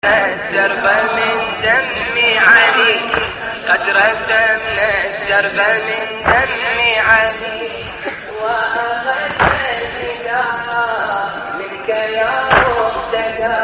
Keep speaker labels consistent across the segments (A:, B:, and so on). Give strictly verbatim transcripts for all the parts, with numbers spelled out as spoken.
A: الدرب من دم علي، قد رسمنا الدرب من دم علي، وأخذنا الفداء منك يا مقتدى،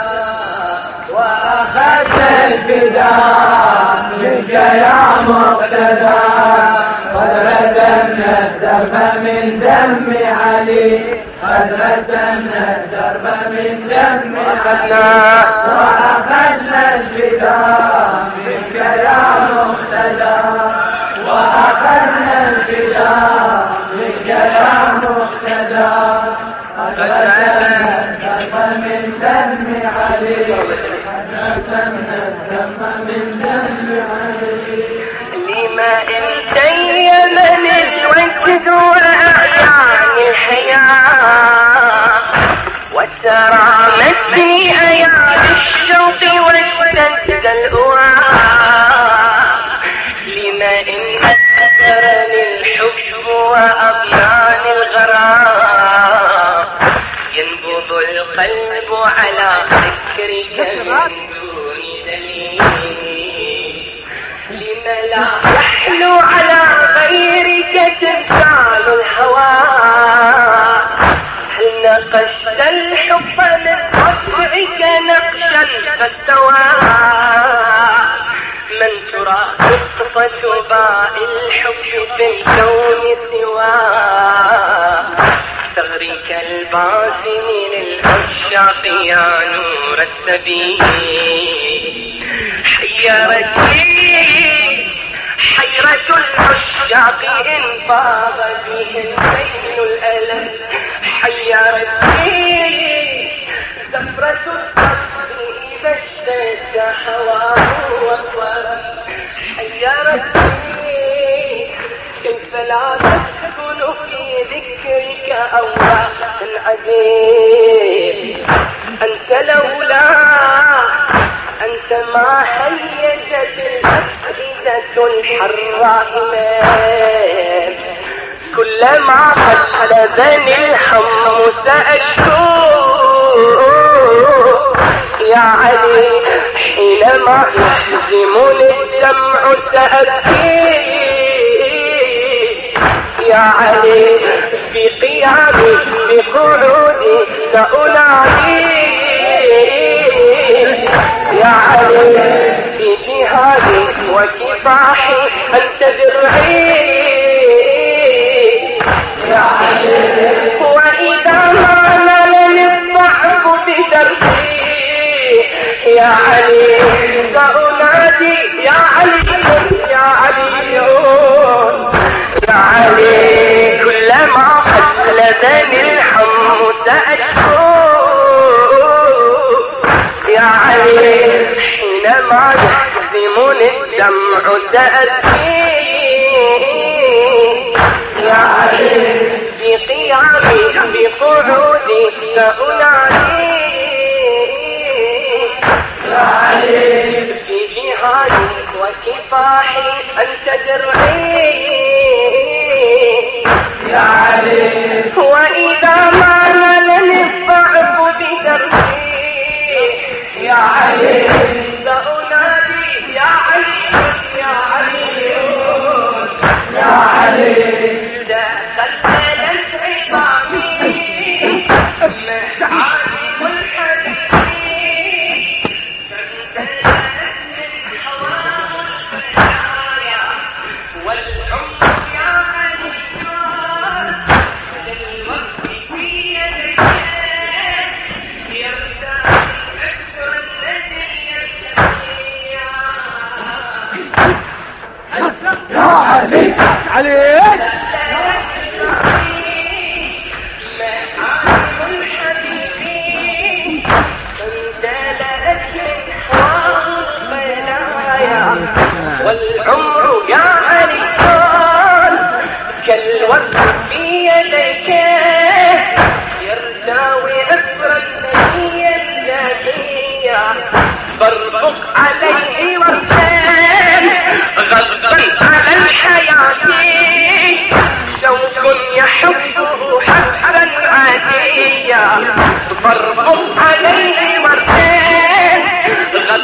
B: وأخذنا الفداء منك يا مقتدى، قد رسمنا الدرب من دم علي، قد رسمنا الدرب من دم علي، وأخذنا الفداء منك يا مقتدى، وأخذنا الفداء منك يا مقتدى، قد رسمنا الدرب من دم علي، قد رسمنا الدرب من دم علي.
A: لما انتيمن الوجد وأعيان الحياة، وترامت في أيام الشوق واشتد الأواء، لما إن أثرني الحب وأضيان الغرام، ينبض القلب على ذكرك من دون دليل، لما لا يحلو على غيرك تمثال الهوى، هل نقشت الحب من طبعك نقشا فاستوى، من ترى نقطة باء الحب في الكون سوى، ثغرك الباسم للعشاق يا نور السبيل، حيرتي حيرة العشاق إن فاض بهم بين الألم، حيرتني زفرة الصبر إذا اشتد هواه وطرب، حيرتني كيف لا تسكن في ذكرك أوراق العزيز، أنت لولا أنت ما حيجت الأفئدة الحراء، كلما قلبني الهم سأشكو يا علي، حينما يحزمني الدمع سأبكي يا علي، في قيامي في قعودي سأنادي يا علي، في جهادي وكفاحي أنت ذرعي يا علي، وإذا ما نالني الضعف بدربي يا علي سأنادي يا علي يا علي يا علي، كلما قلبني الهم سأشكو يا علي، حينما يحزمني الدمع سأبكي يا علي، في قيامي في قعودي سأنادي يا علي، في جهادي وكفاحي أنت درعي يا علي، وإذا ما نالني الضعف بدربي يا علي سأنادي يا علي يا علي يا علي، تخللت عظامي معالم الحبيب، فانبلت من حوام الخلايا والعمر يا علي، للوقت في يديك يرتاح عسر الذي يرتقي
B: يا علي عليك
A: والعمر يا علي كالورد في يديك يرتوي أسر النبي الجاهلية، فارفق عليه وردان غضبا على الحياة، شوق يحبه حبا عاديا، فارفق عليه وردان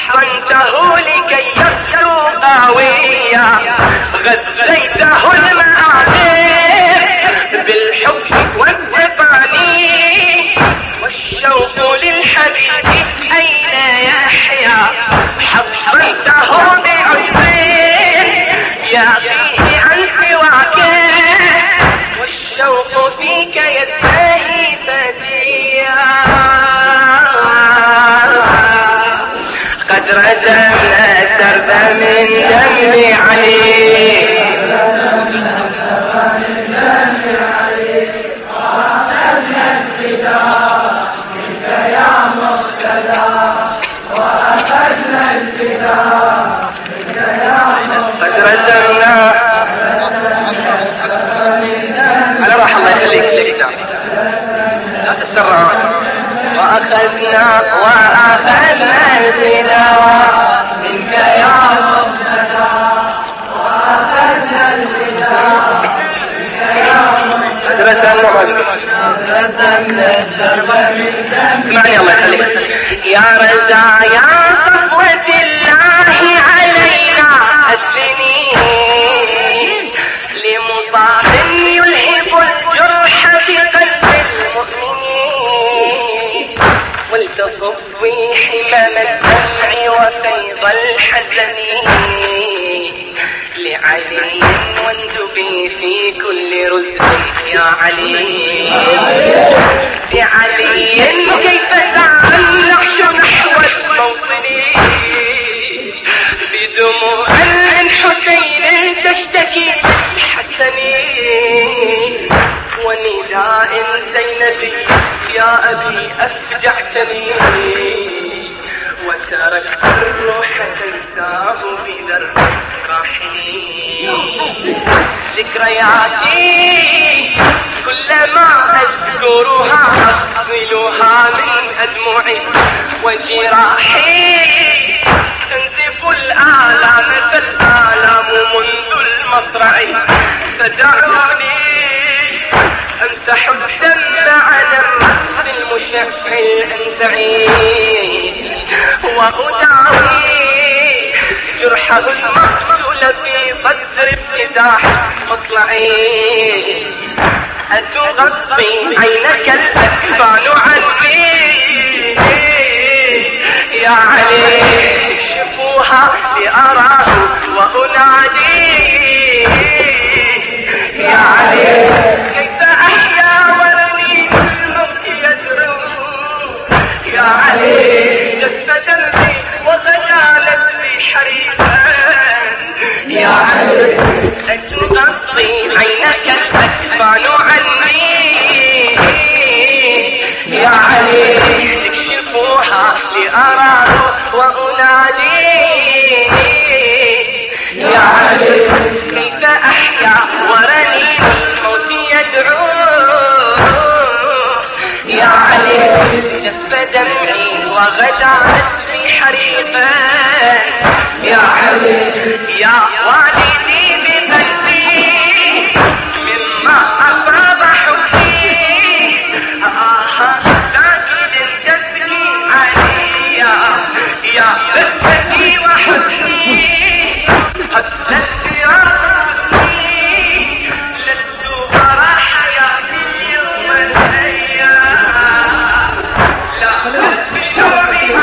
A: حصنته لكي يبدو قويا غذيته المآثير بالحب والتفاني والشوق للحبيب أين يحيا حصنته بعشبين يعطيه عن سواك والشوق فيك يزدهي فتيا قد رسمنا الدرب من دم علي قد رسمنا على راح الله يخليك لقدام لا تسرع وأخذنا وأخذنا الفداء منك يا مبتدى وأخذنا الفداء منك يا مبتدى قد رسمنا الدرب من دم اسمعني الله يخليك يا رزا يا صفوة الله علينا أذني لمصاب يلهب الجرح في قلب المؤمنين ولتصفي حمام الدمع وفيض الحزن لعلي وانتبي في كل رزق يا علي لعلي كيف سعى النعش نحو الموطن بدموع من حسين تشتكي الحسن ونداء زينبي يا أبي أفجعتني وتركت الروح تنساه في درب الراحلين ذكرياتي كلما أذكرها أغسلها من أدمعي وجراحي تنزف الآلام فالآلام منذ المصرع فدعوني أمسح الدم على الرأس المشع الأنزعي وأداوي جرحه المقتول في صدر افتتاح مطلعي أتغطي عينك الأكفان عني يا علي اكشفوها لأراه وأنادي يا علي كيف أحيا ولني الموت يدرو يا علي جف دمي وغجالت لي حريفا يا علي أتغطي عينك الأكفان عني يا علي اكشفوها لأراه وأنادي يا علي كيف أحيا ورني الموت يدعو يا علي جف دمعي وغدرت بي حريقا يا علي يا والدي بقلبي مما أفاض حبي آه لكن تبكي علي يا قصتي وحزني قد الفراقني لست أرى حياتي اليوم الأيام لا بدموعي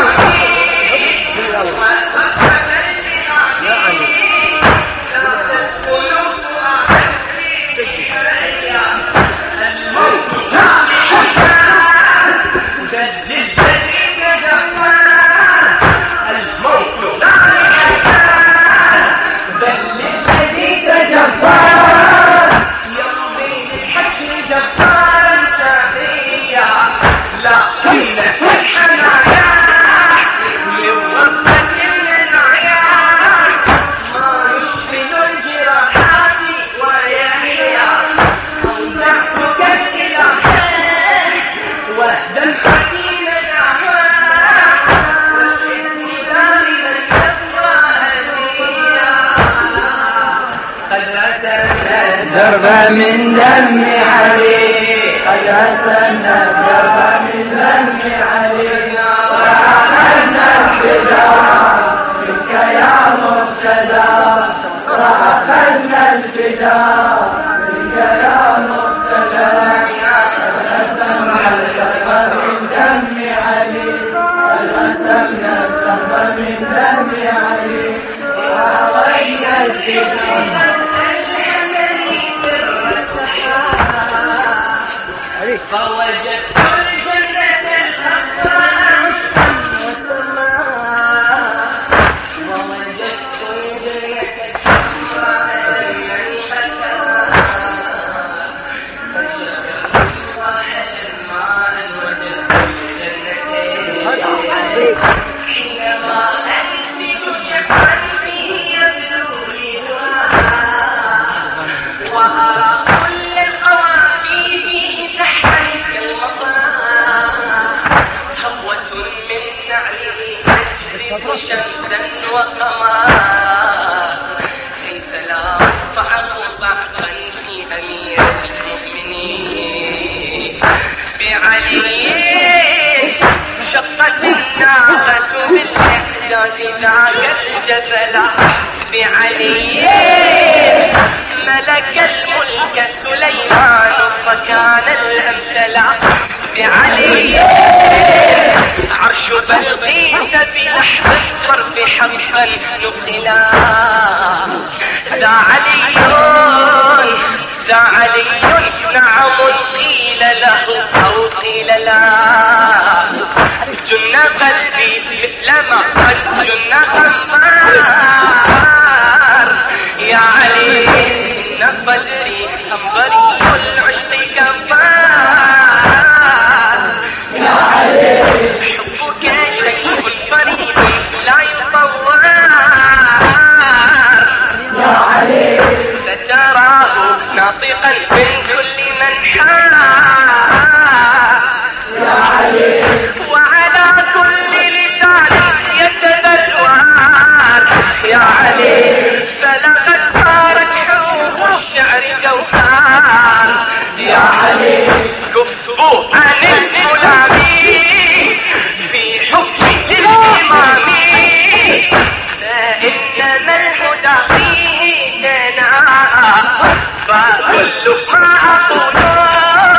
B: درب من دم علي قد رسمنا الدرب من دم علي وأخذنا الفداء من دم علي وأرينا الذكر
A: فوجدت الجنة الخضراء والسماء ووجدت الجنة الخضراء فشكرت واحدا معا وجدت الجنتين حينما أنسج شقا فيه يبدو لي وأرى كل القوافي فيه زحفا كالمطار هوة من نعله تجري شمسا وقمر كيف لا أصعب صعبا في أمير المؤمنين بعلي شقت الناقة بالإعجاز ذاك الجبل بعلي ملك الملك سليمان فكان الأمثل بعلي عرش بلقيس بلحظ الطرف حقا نقلا ذا علي ذا علي نعم قيل له أو قيل لا جن قلبي مثلما قد جن خمار يا علي إن صدري أنبري العشق كفار
B: يا علي
A: حبك شيء فريد لا يصور
B: يا علي
A: فتراه ناطقا من كل من حار
B: يا علي
A: وعلى كل لسان يتبلور يا علي فلقد صارت حروف الشعر جوهر
B: يا علي
A: كفوا عن الظلام في حب الإمام فإنما الهدى فيه دنا فكل ما أقول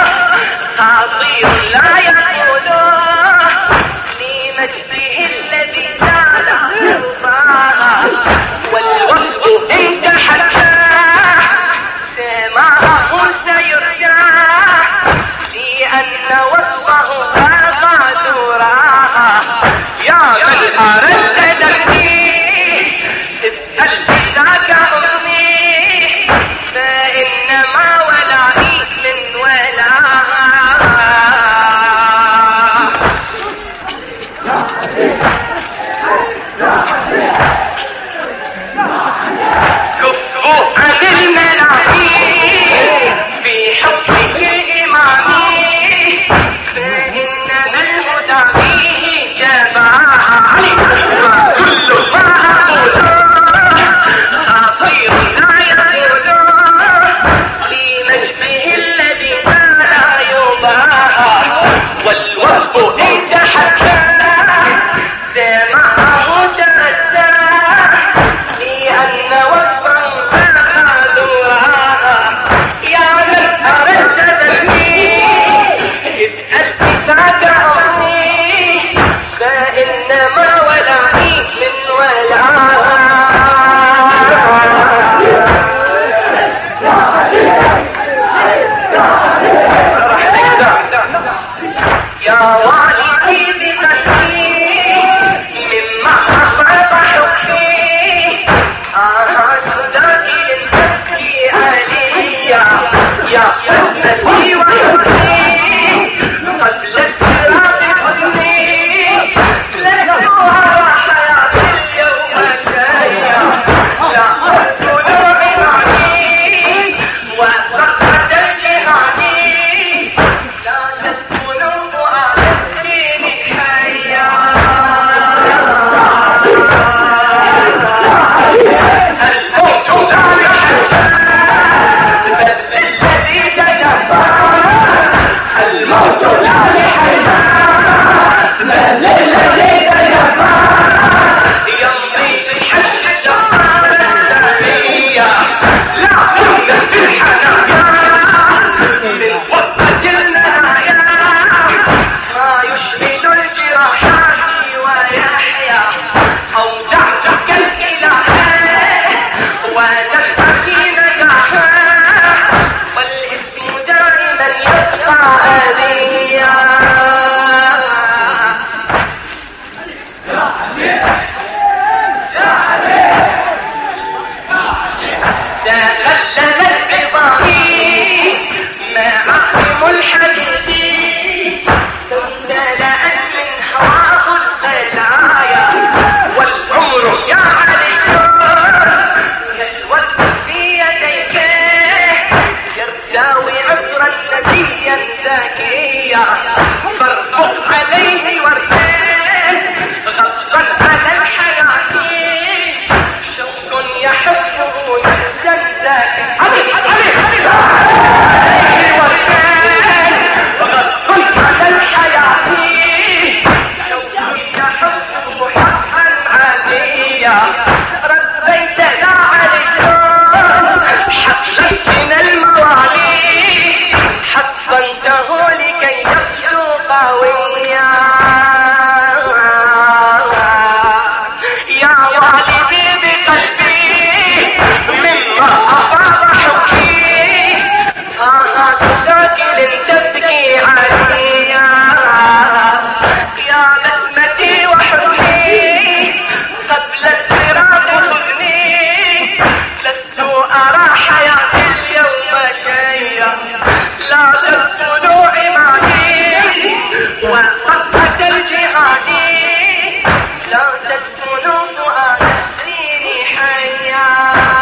A: يا والدي بقلبي مما أفاض حبي، آه ثاقل تبكي عليا يا بسمتي وحزني قبل الفراق خذني، لست أرى حياتي اليوم شيئا، لا تدخلوا عمادي وصفة الجهاد، لا تدفنوا فؤاد الدين حيا،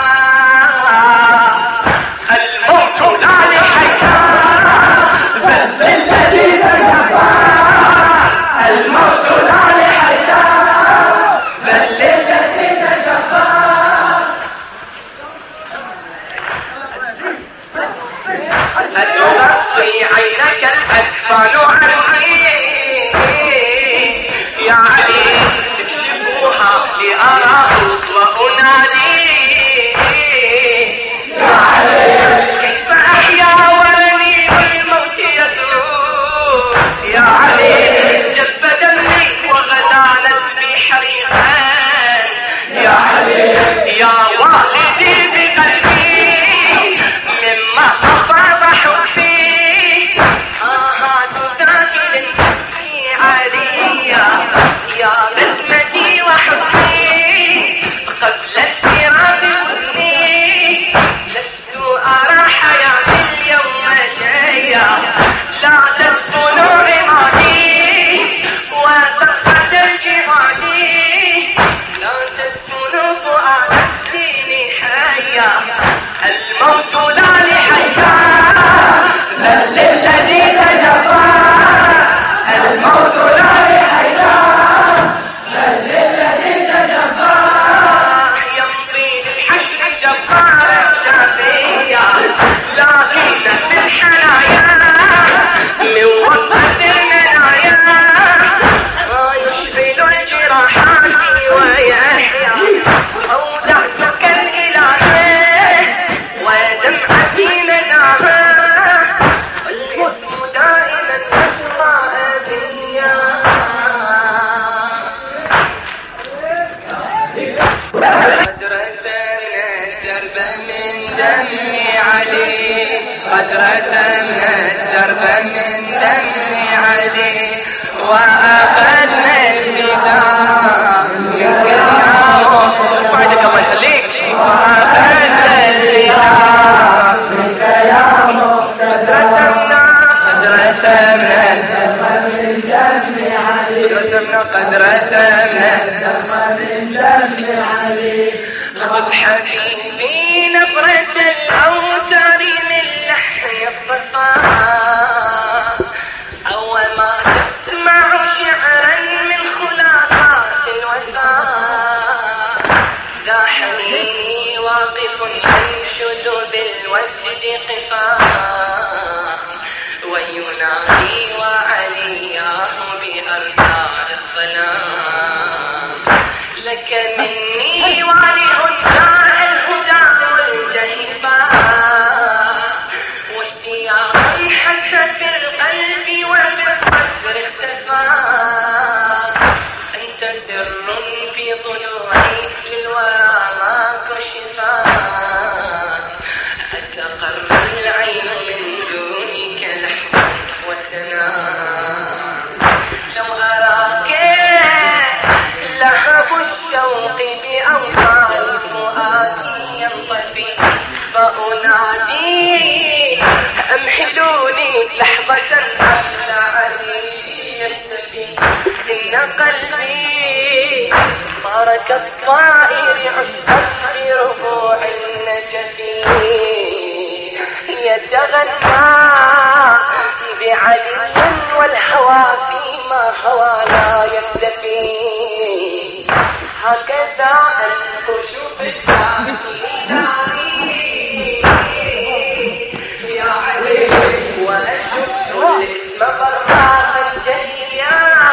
A: الموت لا لحيا
B: بل للذين كفروا، الموت لا لحيا بل للذين كفروا.
A: أتغطي عينك الأكفان عني يا علي، تكشفوها لأراك وأنادي
B: يا علي
A: كيف أحيا ورني والموت يدعو، يا علي جف دمي وغدانت بي حريقا،
B: يا علي
A: يا والدي بقلبي مما أفاض حبي، آهات ساكن تبكي عليا يا بسمتي وحبي قبل الفراق خذني، لست أرى حياتي اليوم شيئا، لا تدخلوا عمادي وسقفة الجهاد، لا تدفنوا فؤاد الدين حيا، الموت لا لحيا
B: بل للذين كفروا، الموت لا لحيا بل للذين كفروا.
A: يمضي للحشر جبارا شافيا، لكن في الحنايا من وصفة المنايا ما يشفل الجراحات ويحيا، أودعتك الإلهي ودمعتي مناها، الاسم دائما يطلع بيا. قد رسمنا الدرب من دمي عليه، قد رسمنا الدرب من دمي عليه، وأخذنا الفداء منك الله يخليك، وأخذنا الفداء
B: منك يا
A: قد
B: مقتدى،
A: رسمنا قد رسمنا
B: من دم علي،
A: قد رسمنا قد رسمنا
B: من دم علي.
A: خذ حبيبي نبرة الأوتار من لحن الصفاء، أول ما تسمع شعرا من خلافات الوفاء، ذا حنيني واقف ينشد بالوجد قفاء، وينادي وعلياه بأركان الظلام، لك مني واله داع الهدى والجهفاء، واشتياق حس في القلب وفي الصدر اختفى، أنت سر في ضلوعي للورى ما كشفا، أتقر العين من دونك لحظة وتنام، لو أراك لهب الشوق بأوصال فؤادي ينطفي، فأنادي أمهلوني لحظة أخلعني يشتكي، إن قلبي بارك الطائر عشقا بربوع النجف، يتغنى بعلي والهوى فيما هوى لا يكتفي، هكذا أنكش في التعليل يا علي، وأشد الاسم براقا جليا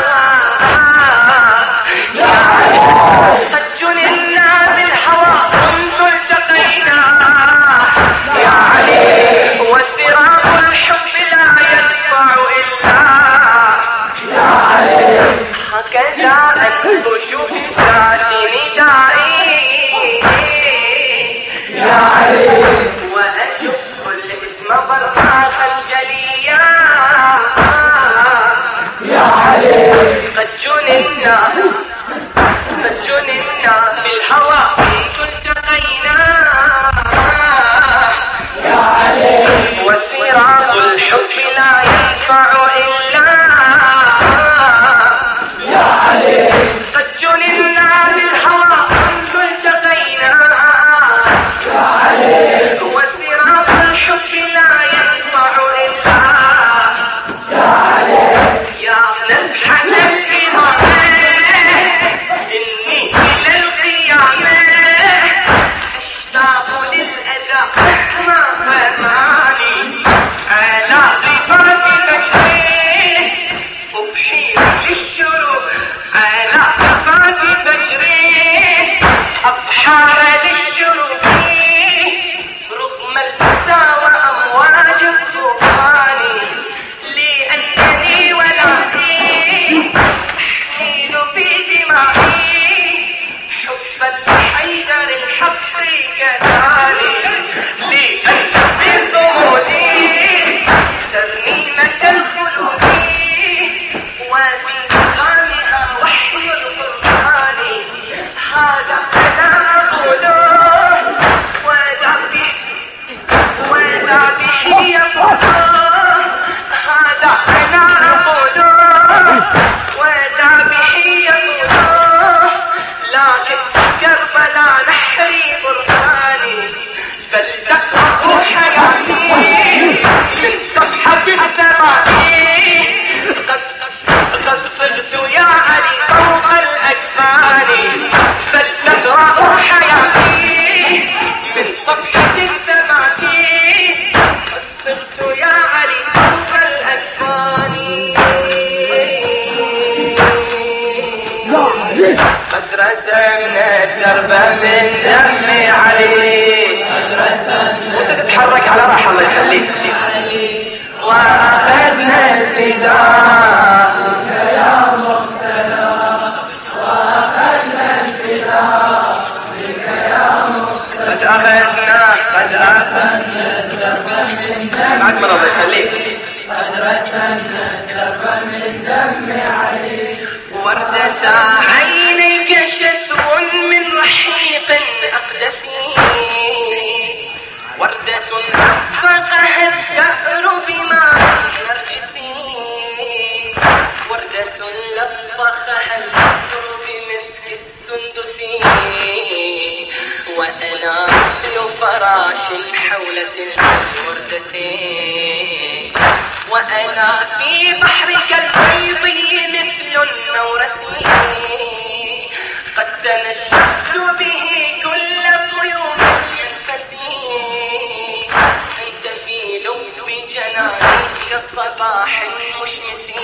A: يا علي، قد جننا بالهوى منذ التقينا يا علي، وسراق الحب لا يدفع إلا يا علي، هكذا أنكش في ذاتي نداء بالهوى منذ التقينا
B: يا علي
A: وسراط الحب لا ينفع إلا
B: يا علي
A: قد جننا بالهوى منذ التقينا
B: يا علي
A: وسراط الحب لا ينفع إلا
B: يا علي
A: يا نفحة الإمامة إني إلى القيامة أشتاق للأذى ما فهماني على ضفاف بشري أبحير للشروق على ضفاف بشري أبحار للشروق رغم الأسى وأمواج الطوفان لأنني ولائي أحيل في دمائي حبا لحيدر الحق كذلك لأن في صمودي ترنيمة الخلود وفي كلامها وحي القرآن هذا أنا أقوله وذبح وذبح يقوله هذا أنا أقوله وذبح يقوله لكن كربلا نحري برهاني فلتقرأوا حياتي من صفحة الثماني قد قد صرت يا علي فوق الأكفان فلتقرأوا حياتي من صفحة الثماني قد صرت يا علي فوق الأكفان قد رسمنا الدرب من دم علي وانت تتحرك على راحة الله يخليك واخذنا الفداء
B: يا مقتدى واخذنا الفداء بك يا مقتدى
A: قد اخذنا قد اخذنا
B: الدرب من دم
A: بعد ما الله يخليك
B: قد رسمنا الدرب من دم علي
A: وردة عينيك شتو من رحيق أقدسي وردة أفقها الدهر بماء نرجسي وردة لطخها البحر بمسك السندسي وأنا مثل فراش حولة الوردتين وأنا في بحرك البيضي مثل النورسي قد تنشفت به كل طيور منفسي أنت في لب جناني كالصباح المشمسي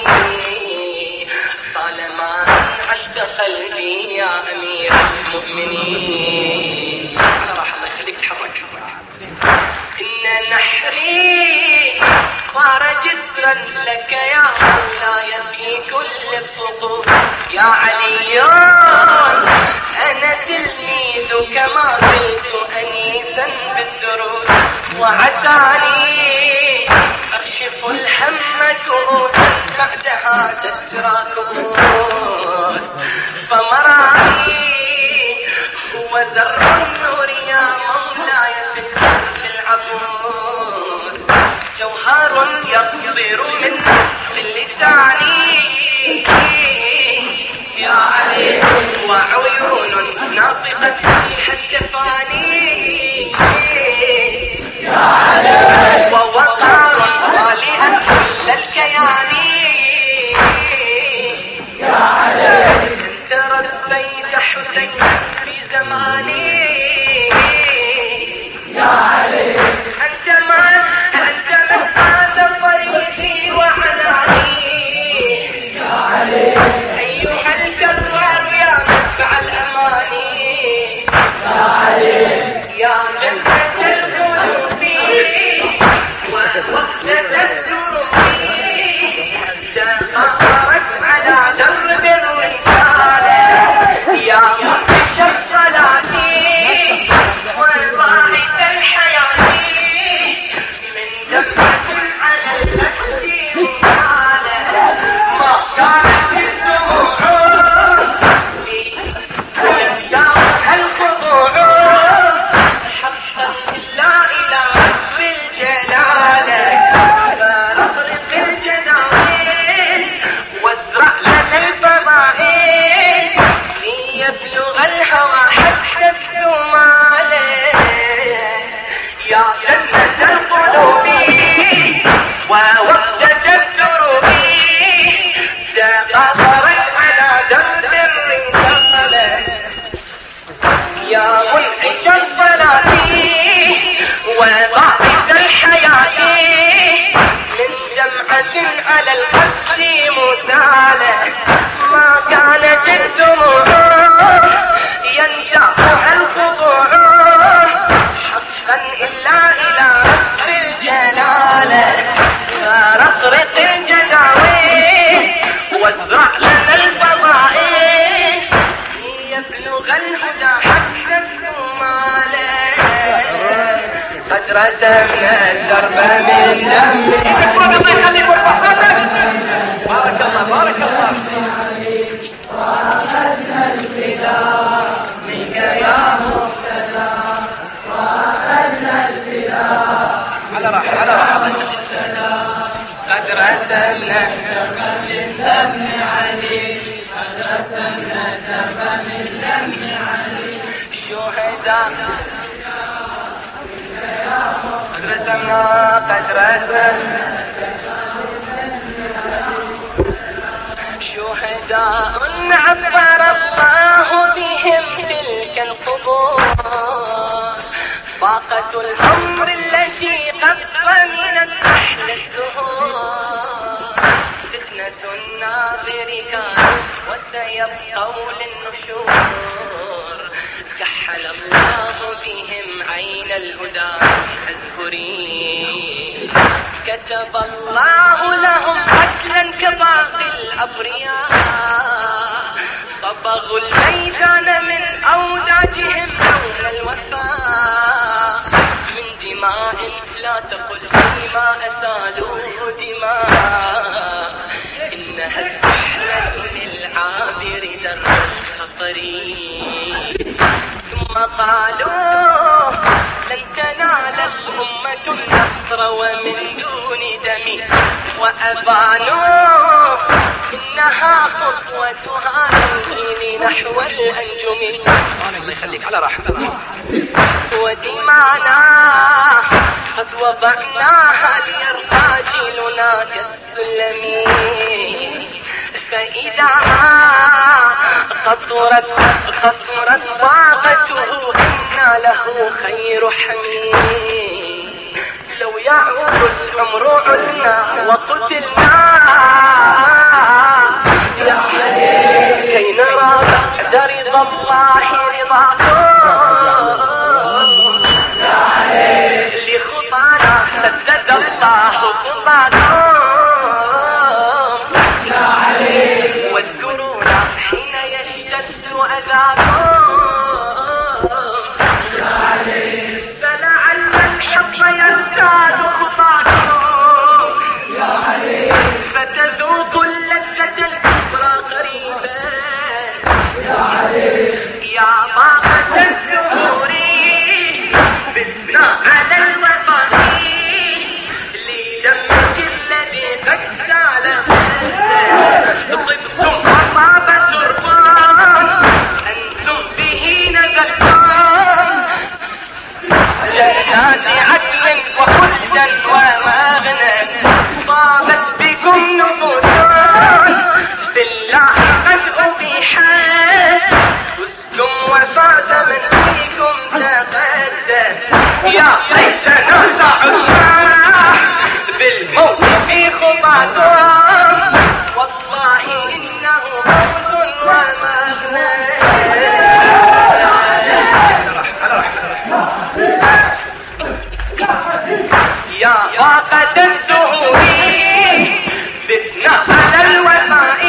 A: طالما أنعشت قلبي يا أمير المؤمنين راح الله يخليك تحرك إن نحري صار جسرا لك يا مولاي في كل الطقوس يا علي أنا تلميذك ما زلت أنيسا بالدروس وعساني أكشف الهم كؤوسا بعدها تترى كؤوس فمراني هو زر النور يا مولاي في القلب العبوس جوهر يقطر من اللسان يا علي وعيون ناطقة فيها التفاني
B: يا علي
A: ووقار طالئا كل الكيان
B: يا علي
A: انت ربيت حسين في زماني
B: يا علي
A: أنت ما أنت من هذا طريقي وعناني
B: يا علي
A: أيها الجرار يا منبع الأماني
B: يا علي
A: يا جنة القلوب ووقت الذنوب تقارت على درب الرسالة يا منتج الصلاة وباعث الحياة يا منعش الصلاة وباعث الحياة من دمعة على القدس مسالة ما كانت الدموع ينزعها الخضوع حقا إلا إلى رب الجلالة فرقرق الجداوي وازرع لنا الفضائل يبلغ الهدى حتى الثمالة قد رسمنا الدرب من دمي الله يخليك بارك الله بارك الله
B: وأخذنا الفداء منك يا مقتدى وأخذنا الفداء
A: على راحة على راحة قد رسمنا
B: الدرب من دم علي قد رسمنا الدرب من دم علي
A: شهداء قد رسمنا قد رسمنا شهداء عبر الله بهم تلك القبور طاقة الأمر التي قط من النحل الزهور فتنة الناظر كانوا وسيبقوا للنشور كحل الله بهم عين الهدى أزهرين كتب الله لهم قتلا كباقي الأبرياء صبغوا الميدان من أوداجهم يوم الوفاء من دماء لا تقل فيما أسالوا دماء إنها الرحمة للعابر در الخطر ثم قالوا لن تنال الأمة النصر ومن دون دم وأبانوا إنها خطوتها تنجيل نحو الأنجم الله يخليك على راحة ودمانا قد وضعناها ليرقى جيلنا كالسلم فإذا قطرت قصرت طاقته إنا له خير حميم لو يعود الأمر عدنا وقتلنا يا علي كي نرى بعد رضا الله رضاكم
B: يا علي
A: لخطانا سدد الله خطاكم
B: يا علي
A: واذكرونا حين يشتد أذاكم
B: يا علي
A: فلعل الحق يزداد خطاكم
B: يا علي
A: فتذوقوا اللذة الكبرى قريبا
B: يا علي
A: يا طاقة الزهور بتنا على الوفاء لدمك الذي قد سال طبتم وطاب تربان أنتم به نزلتم جنات عدن وخلدا ومغنى طابت بكم نفوس بالله قد أبيحت وسكم وفات من فيكم تقدم يا ليتنا سعدنا بالموت في خطاكم والله إنه فوز ومغنى يا طاقة الزهور بتنا على الوفاء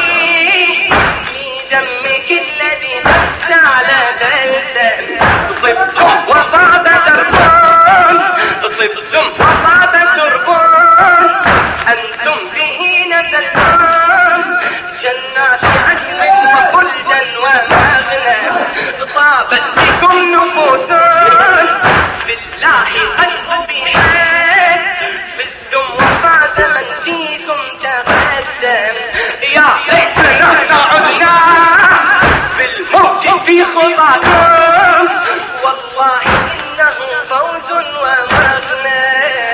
A: لدمك الذي قد سال بلسم طبتم وطاب دربان طبتم وطاب تربان أنتم به نزلتم جنات عدن وخلدا ومغنى طابت بكم نفوس بالله قد أبيحت فزتم وفاز من فيكم تقدم يا ليتنا سعدنا بالموت في خطاكم والله إنه فوز ومغنى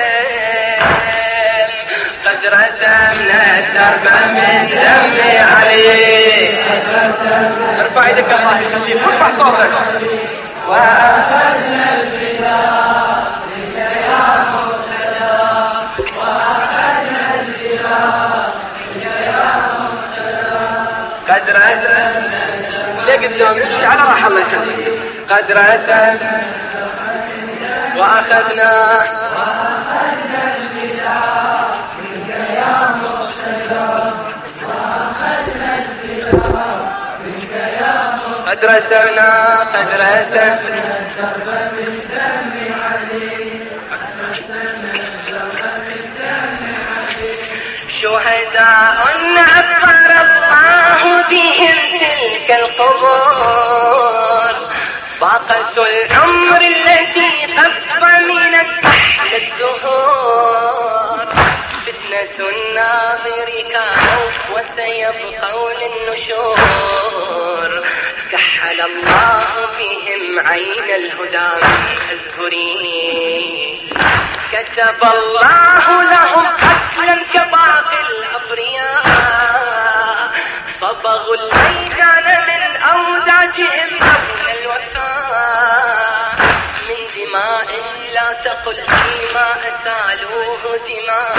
A: قد رسمنا الدرب من دم علي ارفع يدك الله يخليك وارفع صوتك
B: وأخذنا الفداء منك يا مقتدى وأخذنا الفداء منك يا مقتدى
A: قد رسلنا لقدام امشي على راحة الله يخليك قد رسلنا وأخذنا
B: وأخذنا الفداء منك يا مقتدى وأخذنا الفداء منك يا مقتدى
A: قد رسلنا قد رسلنا
B: الدرب من دم علي قد رسلنا الدرب من دم علي
A: شهداء عبر الله بهم تلك القبور باقة العمر التي قف من الكحل الزهور فتنة الناظر كانوا وسيبقون للنشور كحل الله بهم عين الهدى من أزهرين كتب الله لهم قتلا كباقي الأبرياء صبغوا الميدان من أوداجهم قبل الوفاء من دماء لا تقل فيما أسالوه دماء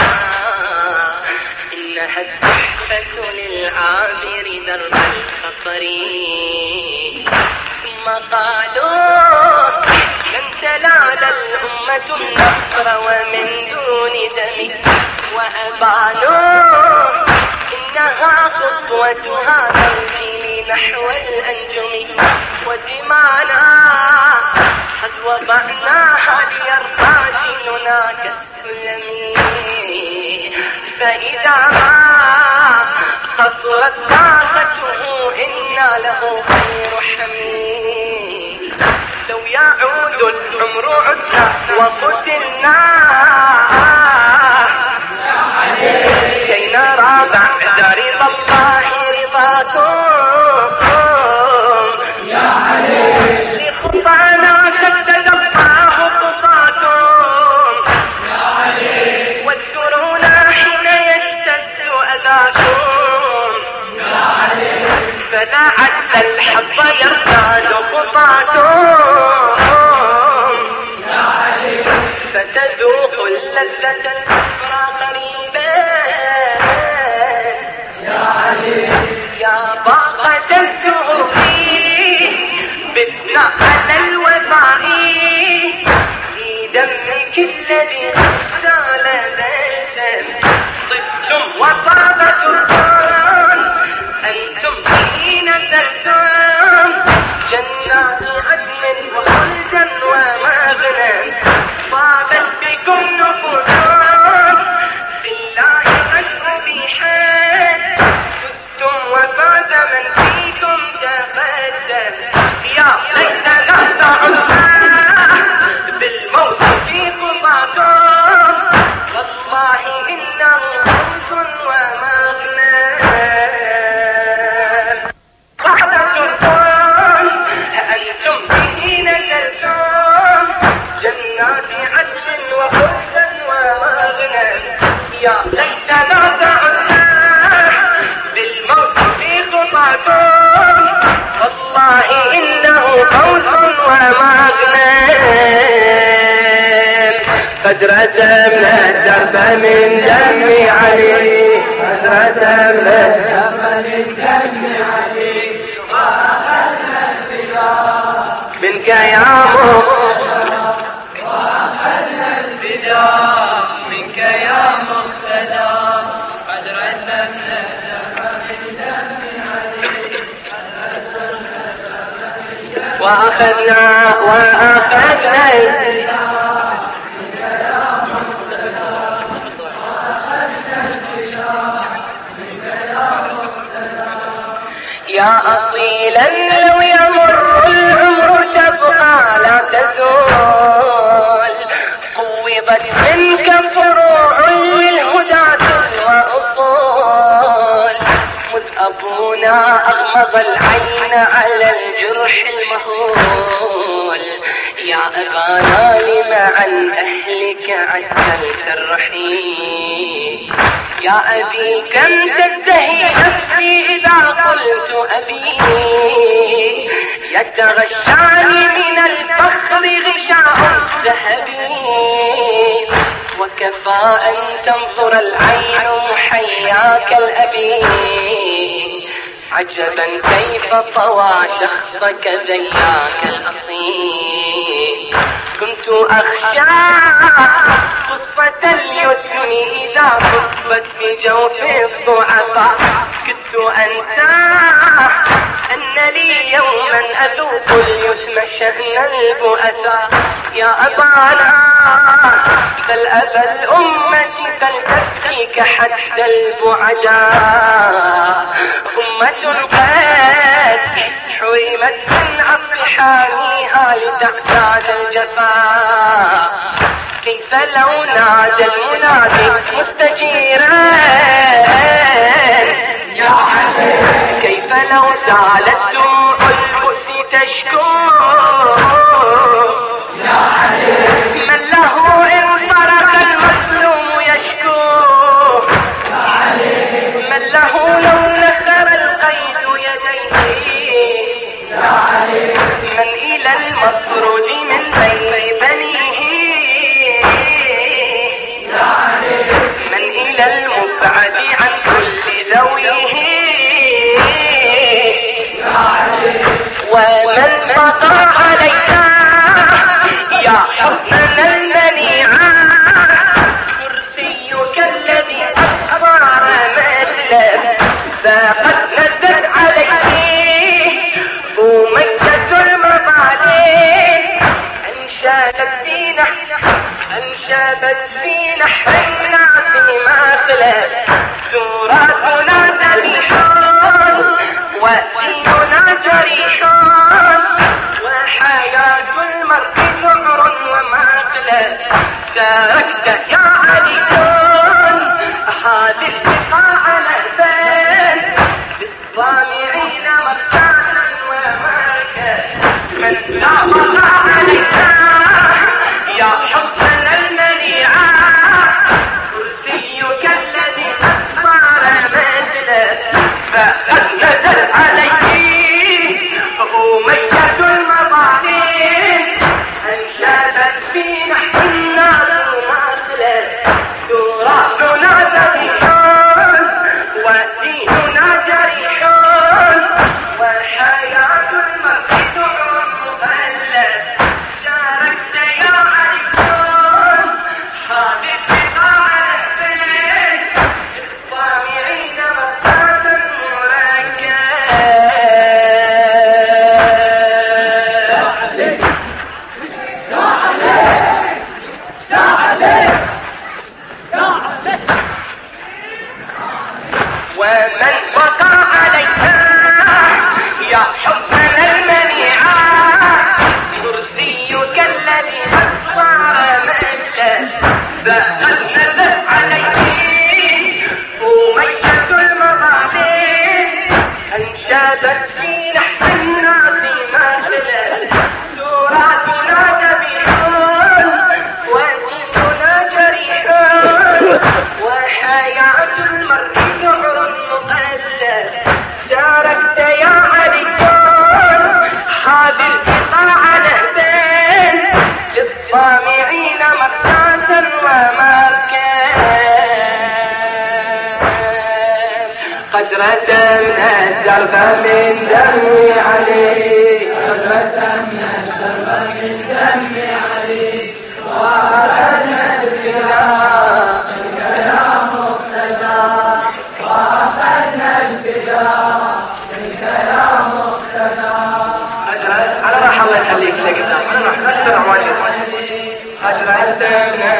A: إنها التحفة للعابر درب الخطر ثم قالوا لن تنال الأمة النصر ومن دون دم وأبانوا إنها خطوة هذا الجيل نحو الأنجم ودمانا قد وضعناها ليرقى جيلنا كالسلم فإذا ما قصرت طاقته إنا له خير حميد لو يعود العمر عدنا وقتلنا كي نرى بعد رضا الله رضاكم
B: يا علي
A: لخطانا سدد الله خطاكم
B: يا علي
A: واذكرونا حين يشتد أذاكم
B: يا علي
A: فلعل الحظ يرتاد خطاكم
B: يا علي
A: فتذوقوا اللذة الكفرى قريبا
B: يا علي
A: يا باقة الزهور بتنا على الوفاء في دمك الذي اغتال بلسم طبتم وطابت الطعن أنتم حين نزلتم جنات عدن وخلدا ومغنى طابت بكم نفوسكم في الله قد أبيحت فزتم وفاز من فيكم تقدم يا ليتنا سعدنا بالموت في خطاكم والله إنه فوز ومغنم قحطة الكون أنتم به نزلتم جنات عدن وخلدا ومغنم يا ليتنا سعدنا بالموت في خطاكم والله إنه فوز ومغنم قد رسمنا الدرب من دم علي قد رسمنا الدرب
B: من دم علي وأخذنا الفداء
A: منك يا مقتدى
B: وأخذنا الفداء منك يا مقتدى قد رسمنا الدرب من دم علي
A: وأخذنا وأخذنا يا أصيلا لو يمر العمر تبقى لا تزول قوضت منك فروع للهداة وأصول مذ أبونا أغمض العين على الجرح المهول يا أبانا لم عن أهلك عجلت الرحيل يا أبي كم تزدهي نفسي إذا قلت أبي يتغشاني من البيت حبيب، وكفى أن تنظر العين محياك الأبي. عجبا كيف طوى شخصك ذياك الأصيل. كنت أخشى قصة اليتم إذا صفت في جوف الضعفاء. كنت أنسى أن لي يوما أذوق اليتم شأن البؤساء. يا أبانا بل أبا الأمة بل تبكيك حتى البعداء. أمة قد حرمت من عطف حاميها لتعتاد الجفاء. كيف لو نادى المنادي مستجيرا يا علي. كيف لو سالت دموع البؤس تشكو يا علي. من له إن صرخ المظلوم يشكو يا علي. من له لو نثر القيد يديه يا علي. من إلى المطرود من بين بنيه يا علي. من إلى المبعد عن كل ذويه يا علي. ومن بقى علينا يا حسننا المنيعا. كرسيك الذي أصبر مثله فقد نزل عليه أمية المظالم. أنشابت في نحر أنشابت في نحر الناس ماخلة. تراثنا ذبيح وديننا جريح، وحياة المرء ذعر وماقلة. تركت يا علي هذه البقاع نهبا بالضامعين مرسالا وماكا. من لا وقع علينا يا حسن المنيعا. كرسيك الذي صار مثله فقد نزل عليه أمية المظالم. أنشابت في نحر الناس ماخلة. تراثنا ذبيح وديننا جريح، وحياة المرء ذعر مخلد. شاركت يا علي هذه البقاع نهبين الطامعين مرسالا مركا. ومن وقع عليها يا حسن المنيعا. كرسيك الذي صار مثله فقد نزل عليه أمية المظالم. أنشابت في نحر الناس ماخلة. تراثنا ذبيح وديننا جريح، وحياة المرء ذعر مقلد. تركت يا علي هذه البقاع نهبين للطامعين مرساة ومركا. قد رسمنا الدرب من دم علي. قد رسمنا الدرب من دم علي. وأخذنا الفداء منك يا مقتدى. وأخذنا الفداء منك يا مقتدى. على راح الله يخليك لك قدام. على راح لا تسرع واجد. قد رسمنا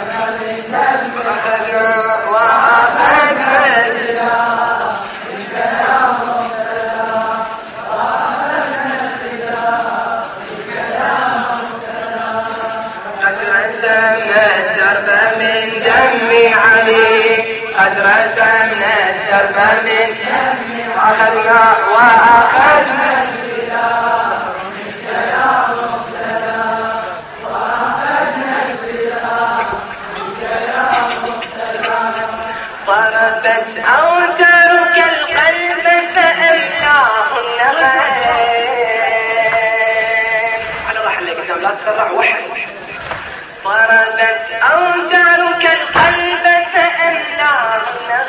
A: وأخذنا وأخذنا الفداء منك يا مقتدى. وأخذنا الفداء منك يا مقتدى. قد رسمنا الدرب من دم علي. قد رسمنا الدرب من دم وأخذنا وأخذنا الفداء منك يا مقتدى. وأخذنا الفداء منك يا مقتدى. طربت أوتارك القلب فأملاه النغم. على راح اللي قدام لا تسرع وحس. ضربت أوتارك القلب فأملاه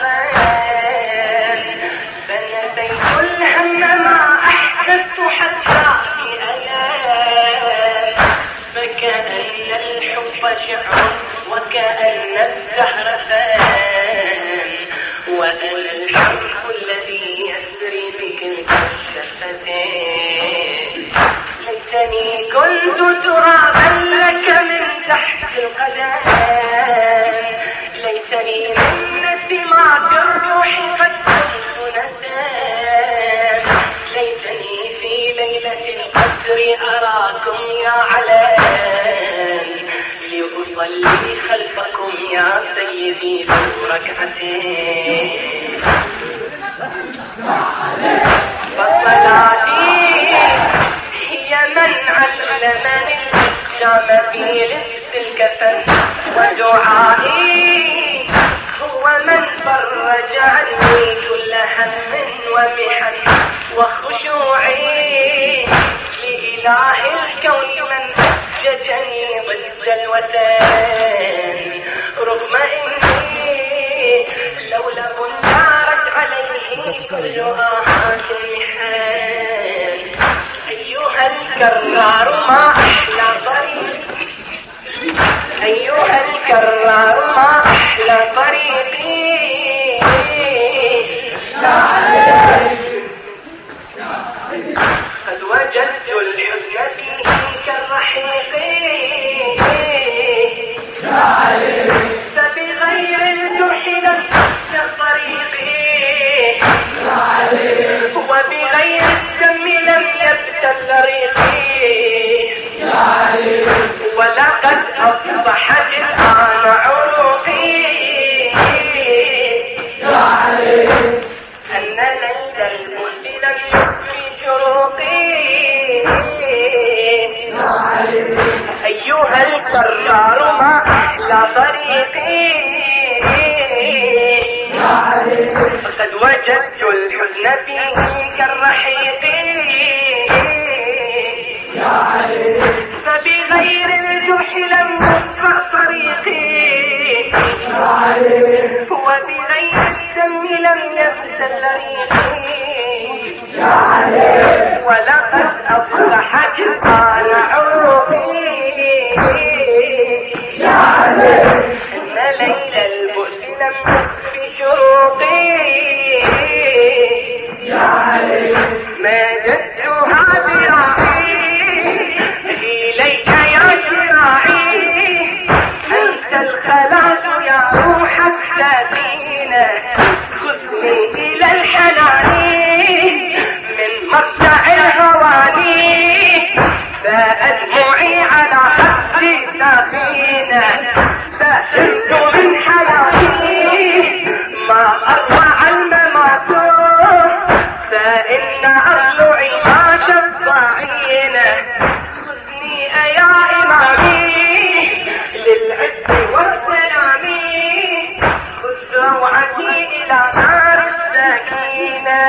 A: نغم فنسيت الهم ما أحسست حتى في ألام فكأن الحب شعر وكأن الدهر فان وأنا الحرف الذي يسري بكلتا الشفتين ليتني كنت ترابا لك من تحت القدم ليتني من نسمات الروح قد كنت نسام ليتني في ليلة القدر أراكم يا علام لأصلي خلفكم يا سيدي ذو ركعتين فصلاتي هي من علم الإقدام في لبس الكفن ودعائي هو من فرج عني كل هم ومحن وخشوعي لإله الكون من أججني ضد الوثن رغم إني لولا بنارت عليه كل آهات المحن أيها الكرار ما أحلى طريقي أيها الكرار ما أحلى طريقي يا علي قد وجدت الحزن فيه كالرحيق يا علي فبغير الجرح لم يسلك طريقي يا علي وبغير الدم لم يبتل ريقي يا علي ولقد أفصحت الآن عروقي يا علي أن ليل المس لم يسري شروقي يا علي أيها الكرار ما أحلى طريقي يا علي فقد وجدت الحزن فيه كالرحيق يا علي فبغير الجرح لم يصفى طريقي يا علي وبغير الدم لم يبتل ريقي يا علي ولقد أفصحت الآن عروقي يا علي إن ليل البؤس لم يصفي شروقي يا علي مددتها ذراعي إليك يا شراعي أنت الخلاص يا روح السكينة خذني إلى الحنان من مرجع الهواني فأدمعي على خدي سخينة سهلت من حياتي ما أروع الممات فإن أضلعي ما تفضعين خذني يا إمامي للعز والسلام خذ روعتي إلى نار السكينة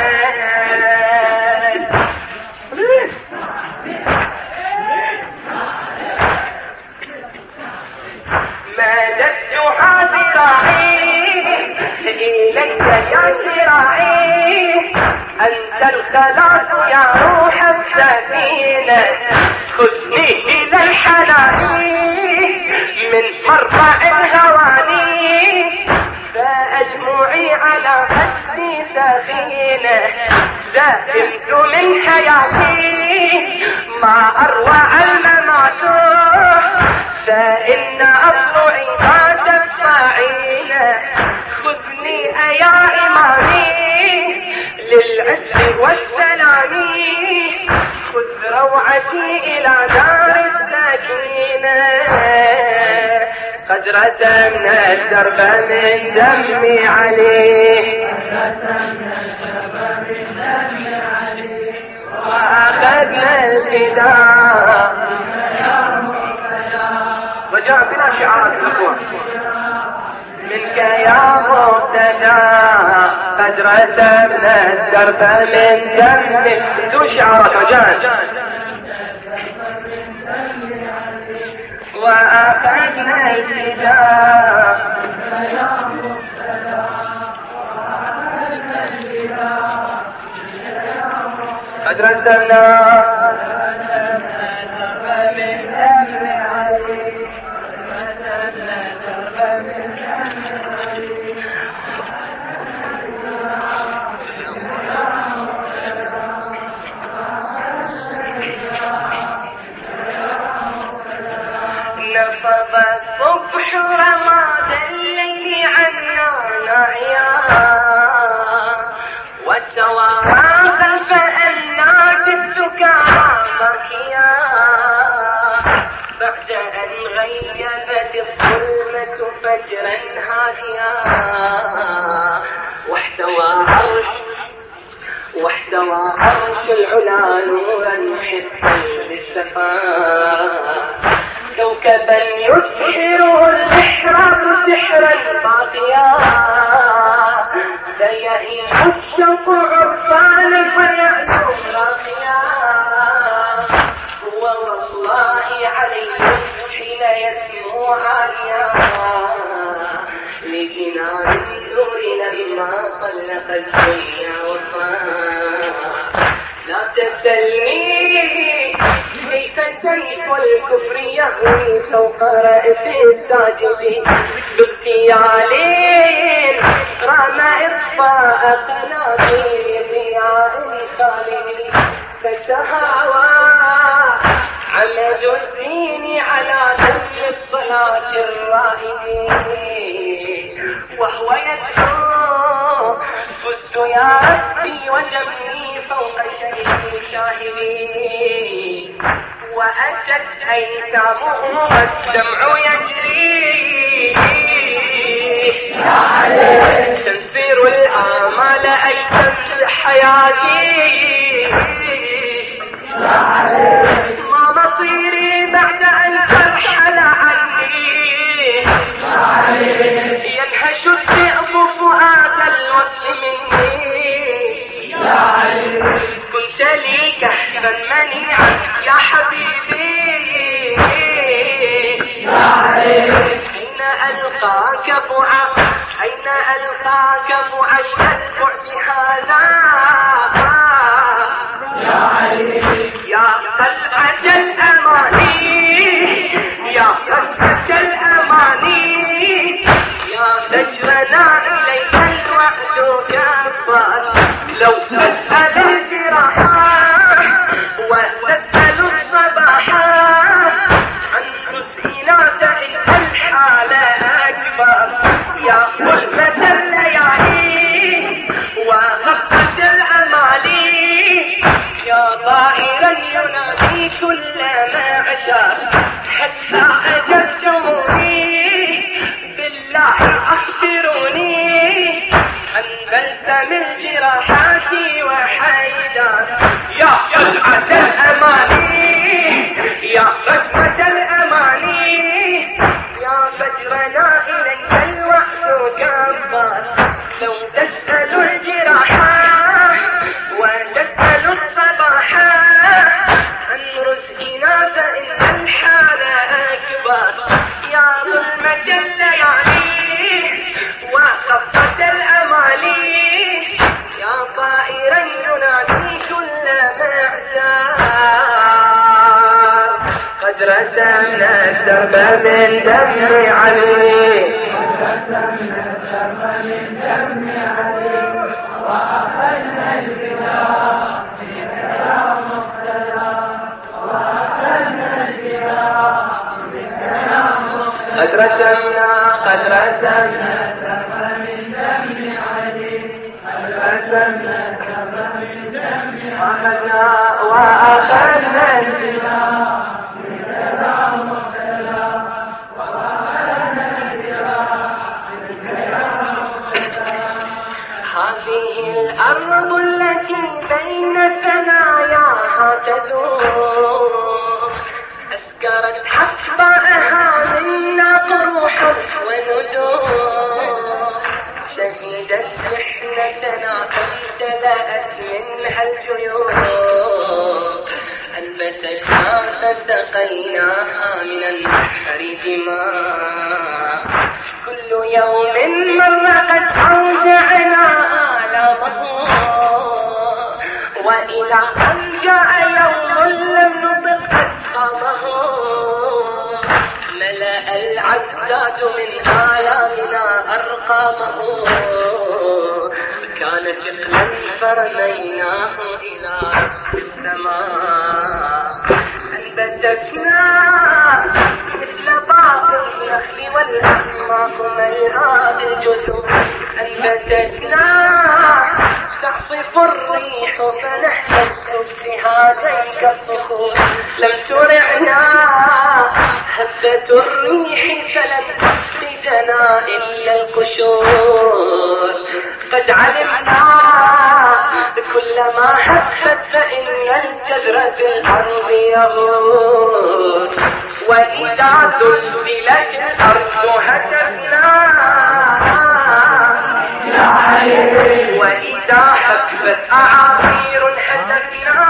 A: مددتها ذراعي إليك يا شراعي أنت الخلاص يا روح السكينة خذني إلى الحنان من مرفع الهواني فأدمعي على خدي سخينة دائمت من حياتي ما أروع الممات فإن أضلعي ما تفضعين خذني يا إمامي للعز والسلام خذ روعتي إلى دار السكينة قد رسمنا الدرب من دمي عليه وأخذنا الفداء وجاء بلا شعارات الأخوة منك يا مبتدى قد رسمنا الدرب من دمي دون شعارات وجاء وأخذنا الفداء قد رسمنا نفض الصبح رماد الليل عنا نعيا وتوارى خلف أنات الذكارى باكيا بعد أن غيبت الظلمة فجرا هاديا واحتوى عرش واحتوى عرش العلا نورا محبا للسفاء كوكبا يسحر الإحرام سحرا باقيا سيعيش الشوق عرفان فيعلو راقيا هو والله عليه حين يسمو عاليا لجنان النور لما طلق الدنيا وفاء لا تسلني كيف سيف الكفر يهوي فوق رأس الساجدين باغتيال رام إطفاء قناطير ضياء خالد فتهاوى عمد الدين على دم الصلاة الرائدين وهو يدعو فزت يا ربي ودمي فوق شيء شاهدين وأتت أيتامه والدمع يجري تنفير الآمال أيتم حياتي ما مصيري بعد أن أرحل عني ينهش الذئب فؤاد الوصل مني كنت لي كهفا منيعا يا حبيبي أين ألقاك بعا أين ألقاك بعيد البعد هذا يا قلعة الأماني يا قلعة الأماني يا فجرنا إليك الوعد كفار لو تسأل الجراحات وتسأل الصباحات عن رزقنا فإن الحالة أكبر يا ظلمة الليالي وغفة الأمالي يا طائرا ينادي كل ما عشا حتى أجبتموني بالله أخبروني عن بلسم الجراحات وحيدان يا قلعة الأماني يا غفة الأماني يا فجرنا إليك الوعد كفار لو تسأل الجراحات وتسأل الصباحات عن رزقنا فإن الحال أكبر يا ظلمة الليالي وغفة الأمالي يا طائرا ينادي كل معشار قد رسمنا الدرب من دم علي
B: رسمنا الدرب من دم علي وأخذنا الفداء في كلام مقتدى وأخذنا الفداء في كلام مقتدى
A: قد رسمنا قد رسمنا
B: الدرب من دم علي قد رسمنا الدرب من دم علي
A: وأخذنا الفداء
B: في كلام مقتدى وأخذنا الفداء في كلام مقتدى
A: هذه الأرض التي بين ثناياها تدور أسكرت حفظها منا قروح وندور شهدت محنتنا امتلأت منها الجيوب أن أنبتتنا فسقيناها من البحر جماع كل يوم مر قد أودعناها لظهور وإلى أن جاء يوم لم نطق أسقامه ملأ العداد من آلامنا أرقامه كان ثقلا فرميناه إلى رب السماء أنبتتنا مثل بعض النخل والأعناق ملآ بالجذور أنبتتنا تعصف الريح فنحتس ابتهاجا كالصخور لم ترعنا هبة الريح فلم تفقدنا إلا القشور قد علمنا كلما هبت فإن الشجر في الأرض يغور وإذا زلزلت الأرض هتفنا وإذا حفت أعاصير هتفنا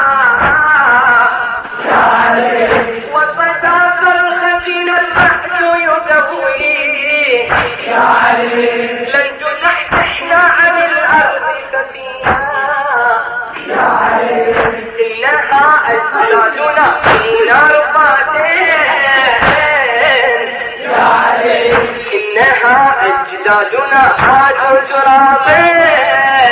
A: وصدى فرختنا الرأس يدوي لن تزحزحنا عن الأرض سفينة إنها أجسادنا في نار إنها أجدادنا عاد ترابين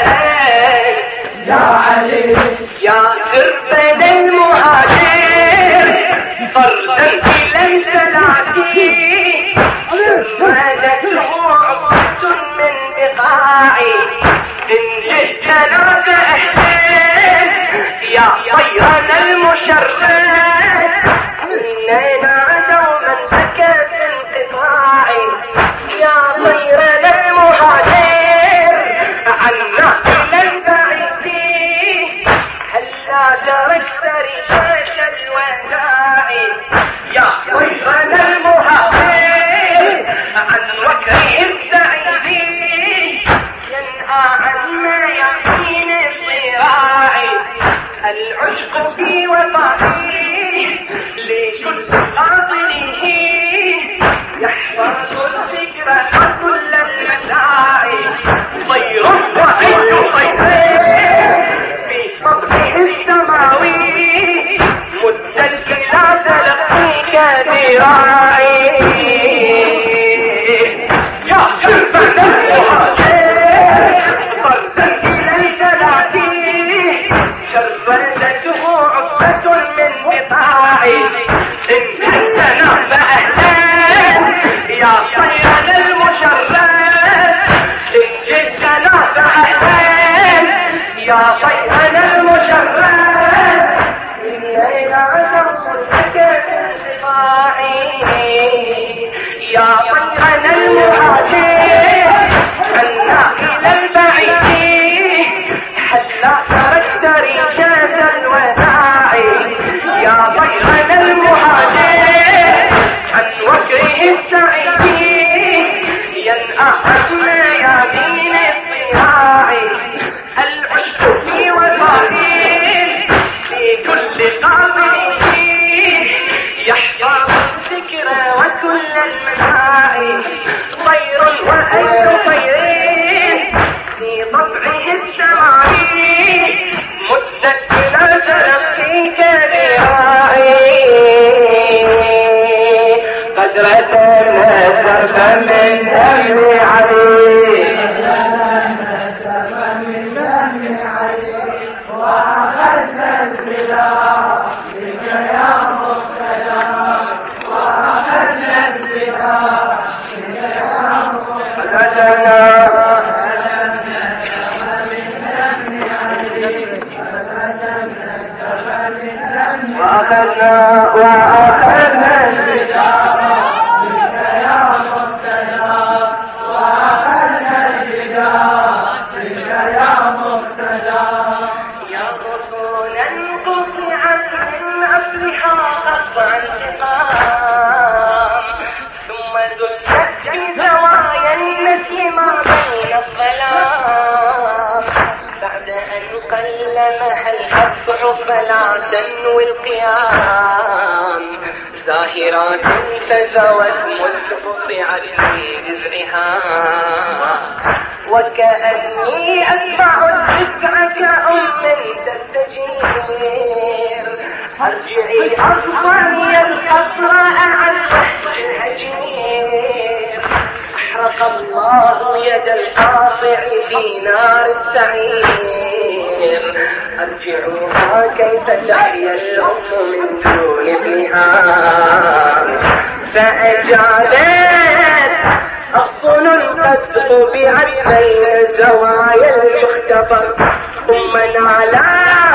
A: يا علي يا سربن المهاجر فردا إلى الثلاثين سردته عصبة من بقاعي إن جئتنا بأهل يا طيرنا المشرف إننا دوما بكى في انقطاعي يا طيرنا المهاجر عنا إلى البعيد هلا تركت رشاش الوداع يا طيرنا المهاجر عن وكره السعيد ينهى عن ما يحسين صراعي العشق في وفائي لكل قاضيه يحفظ الفكرة كل المساعي طير وعد طير في طبعه السماوي مد الكلا تلقيك ذراعي يا شربة المهاجر فردا إلى الثلاثين شربته عصبة من بطاعي إن كنتنا فأهلا يا طيرنا المشرف إن جئتنا فأهلا يا طيرنا المشرف إننا نرسلك بانقطاعي يا طيرنا المهاجر عنا إلى البعيد حتى تركت ريشات الوداع يا طيرنا المهاجر عن وكره السعيد ينأى عن ميامين الصراع العشق في وفائي في كل قابل يحفظ الذكر وكل المناعي طير وأي طير في طبعه السماعي مدت إلى تلقيك ذراعي قد رسلنا سربا من دم علي وأخذنا السلاح بك يا مقتدى وأخذنا السلاح بك يا مقتدى وأخذنا وأخذنا البداية بك يا مقتدى وأخذنا البداية بك يا مقتدى يا غصونا قطعت من أصلها قطع انتقام ثم زلت في زوايا النسي ما بين الظلام بعد أن قلمها القطع فلا تنوي القيام زاهرات فزوت مذ قطعت في جذعها وكأني أسمع الرفع كأم تستجير ارجعي أضمني الخضراء عن فحج الهجير أحرق الله يد القاطع في نار السعير ارجعوها كيف تحيا الأم من دون ابنها فأجابت أغصن قد طبعت بين زوايا المختبر ثم نعلى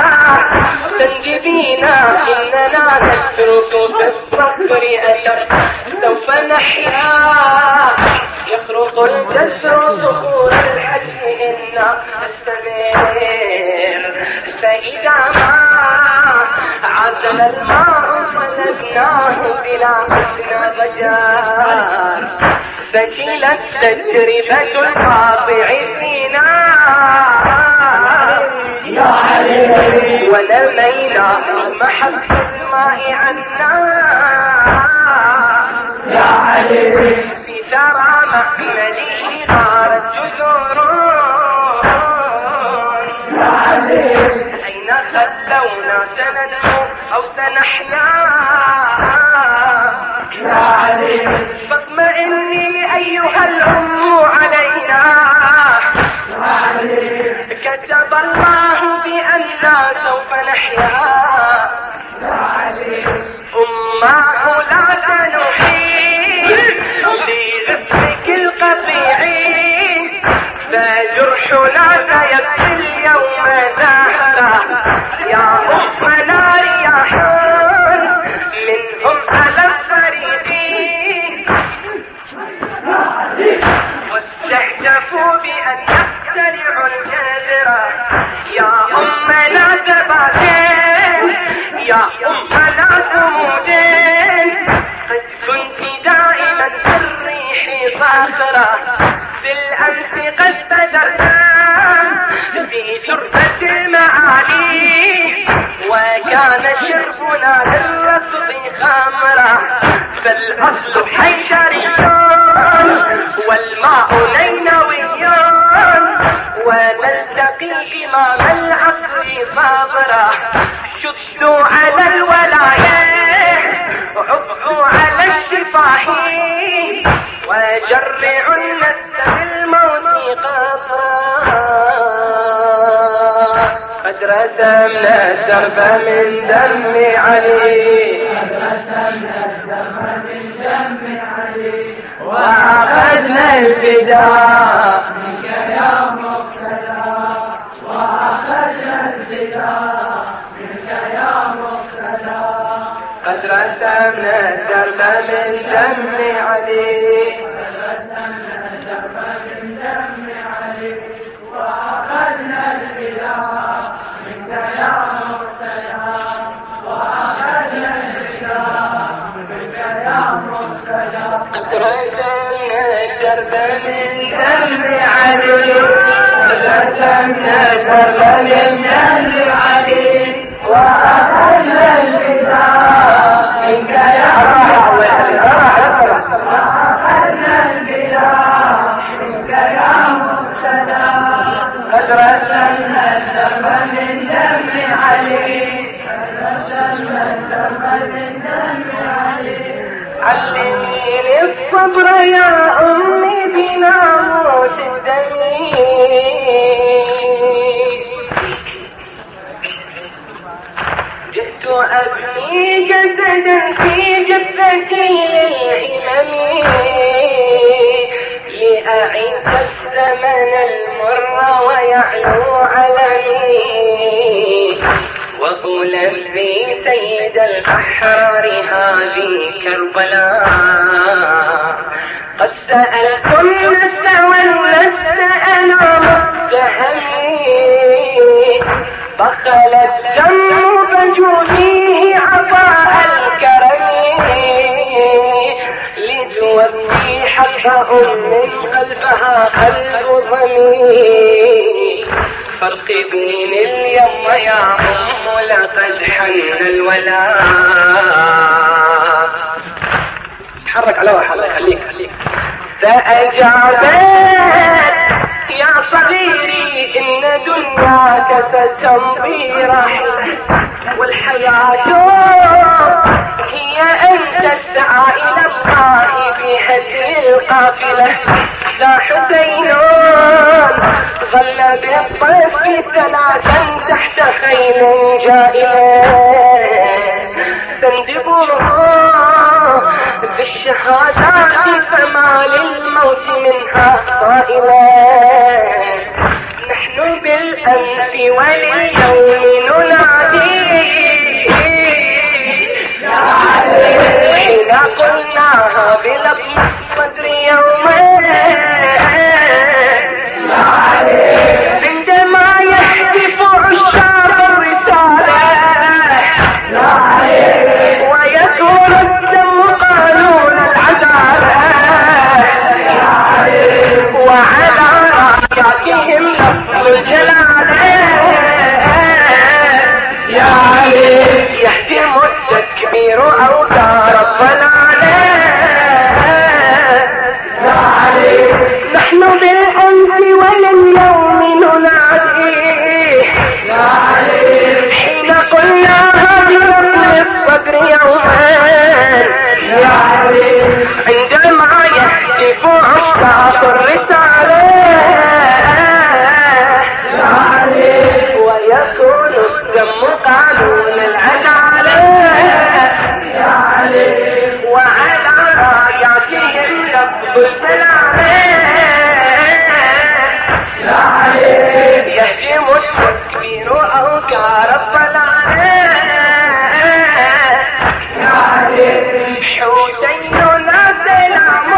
A: تنجبينا إننا نترك بالصخر أثر سوف نحيا يخرق الجسر صخور الحجم إنا نستمر فإذا ما عزل الماء طلبناه بلا أدنى ضجار فشلت تجربة القاطع فينا
B: يا علي
A: ونمينا محبة الماء عنا
B: يا علي
A: في ثرى مأمله غارت جذور
B: يا علي
A: أين خلونا سندعو أو سنحيا
B: يا علي
A: فاطمئني أيها الأم علينا كتب الله بأننا سوف نحيا أماه لا تنحي لغفلك القطيع فجرحنا سيبقي اليوم زهرا يا أمنا رياح منهم على الفريقين واستهدفوا بأن يقتلعوا الجذرة يا أمنا ثباتين يا أمنا ثمودين قد كنت دائما في الريح صاخرة بالأمس قد بدرنا في تربة المعالي وكان شربنا للرفض خمرة فالأصل حيدريون والماء نينويون ونلتقي إمام العصر صابرة شدوا على الولاية عضوا على الشفاهين وجرعوا النفس بالموت قطرا قد رسمنا الدرب من دم علي وأخذنا الفداء
B: منك يا مقتدى وأخذنا الفداء منك يا مقتدى
A: قد رسمنا الدرب من دم علي
B: رسمنا الدرب من دم علي وأخذنا الفداء منك يا مقتدى وأخذنا الفداء منك يا مقتدى
A: قد رسمنا الدرب من دم علي
B: رسمنا الدرب من دم علي وأخذنا الفداء منك يا وأخذنا الفداء منك يا مقتدى قد رسمنا الدرب من دم علي رسمنا الدرب من دم علي
A: علميني الصبر يا أمي بنا موت الدم جئت أبني جسدا في جبتي للهمم لأعيش الزمن المر ويعلو علمي وألبي سيد الأحرار هذه كربلاء قد سألتم النفس والنفس أنا متهمي بخلت جم بجوده عطاء الكرم لتوفي حق أم قلبها قلب ضمير الفرق بين اليوم يا أم لقد حن الولاء. تحرك على واحد خليك خليك. فأجابت يا صغيري إن دنياك ستمضي رحلة والحياة هي أن تسعى إلى الله بهجر القافلة. ذا حسين ظل بالطفل ثلاثا تحت خيل جائلة تندبه بالشهادات فما للموت منها طائلة. نحن بالأمس ولليوم ننادي حين قلناها بلفظ الصدر يوما عندما يهتف عشاق الرسالة ويكون الدم قانون العدالة وعلى راياتهم لفظ الجلالة يا علي يهدم التكبير أوتار الضلالة يا علي. نحن بالأمس ولليوم ننادي يا علي حين قلناها بلفظ الصدر يوما يا علي عندما يهتف عشاق الرسالة يا علي ويكون الدم قانون العدالة يا علي وعلى راياتهم لفظ الجلالة يا علي يهجم التكبير أوكار الضلالة يا علي. حسيننا سلام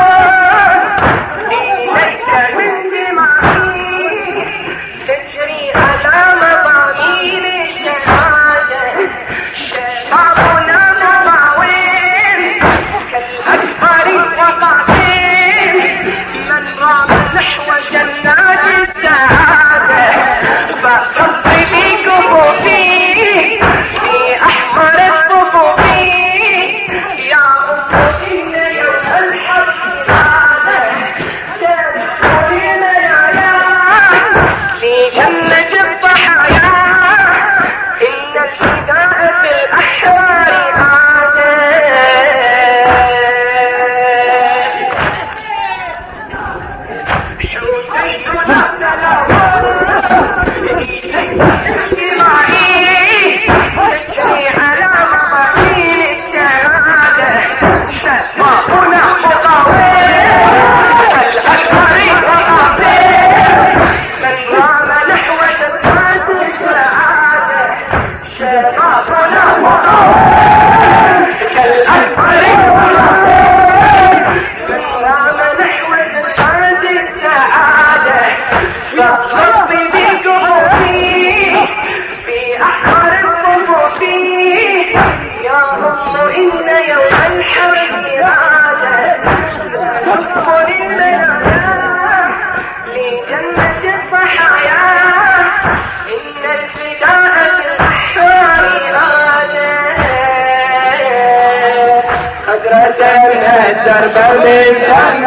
A: إليك من دمائي تجري على مضامين الشهادة. شبابنا مضاوين كالأكبر وقاتل من رام نحو جنات السعادة. فقضي بكفوفي في أحمر الصفوفي يا أم إن يوم الحرب هذا تدخلين يا في جنة الضحايا. إن الفداء في الأحرار عادة حسيننا سلام تجري على مضامين الشهادة. شبابنا مضاوين الأكبر وقاتل من رام نحو جنات السعادة. شبابنا مضاوين كالأكبر وقاتل من رام نحو جنات السعادة. فاخطي بكفوفي في أحمر الصفوف يا أم إن يوم الحرب هذا تدخل المنايا لجنة الضحايا. إن الفداء بالأحرار هذا قد رسمنا الدرب من دم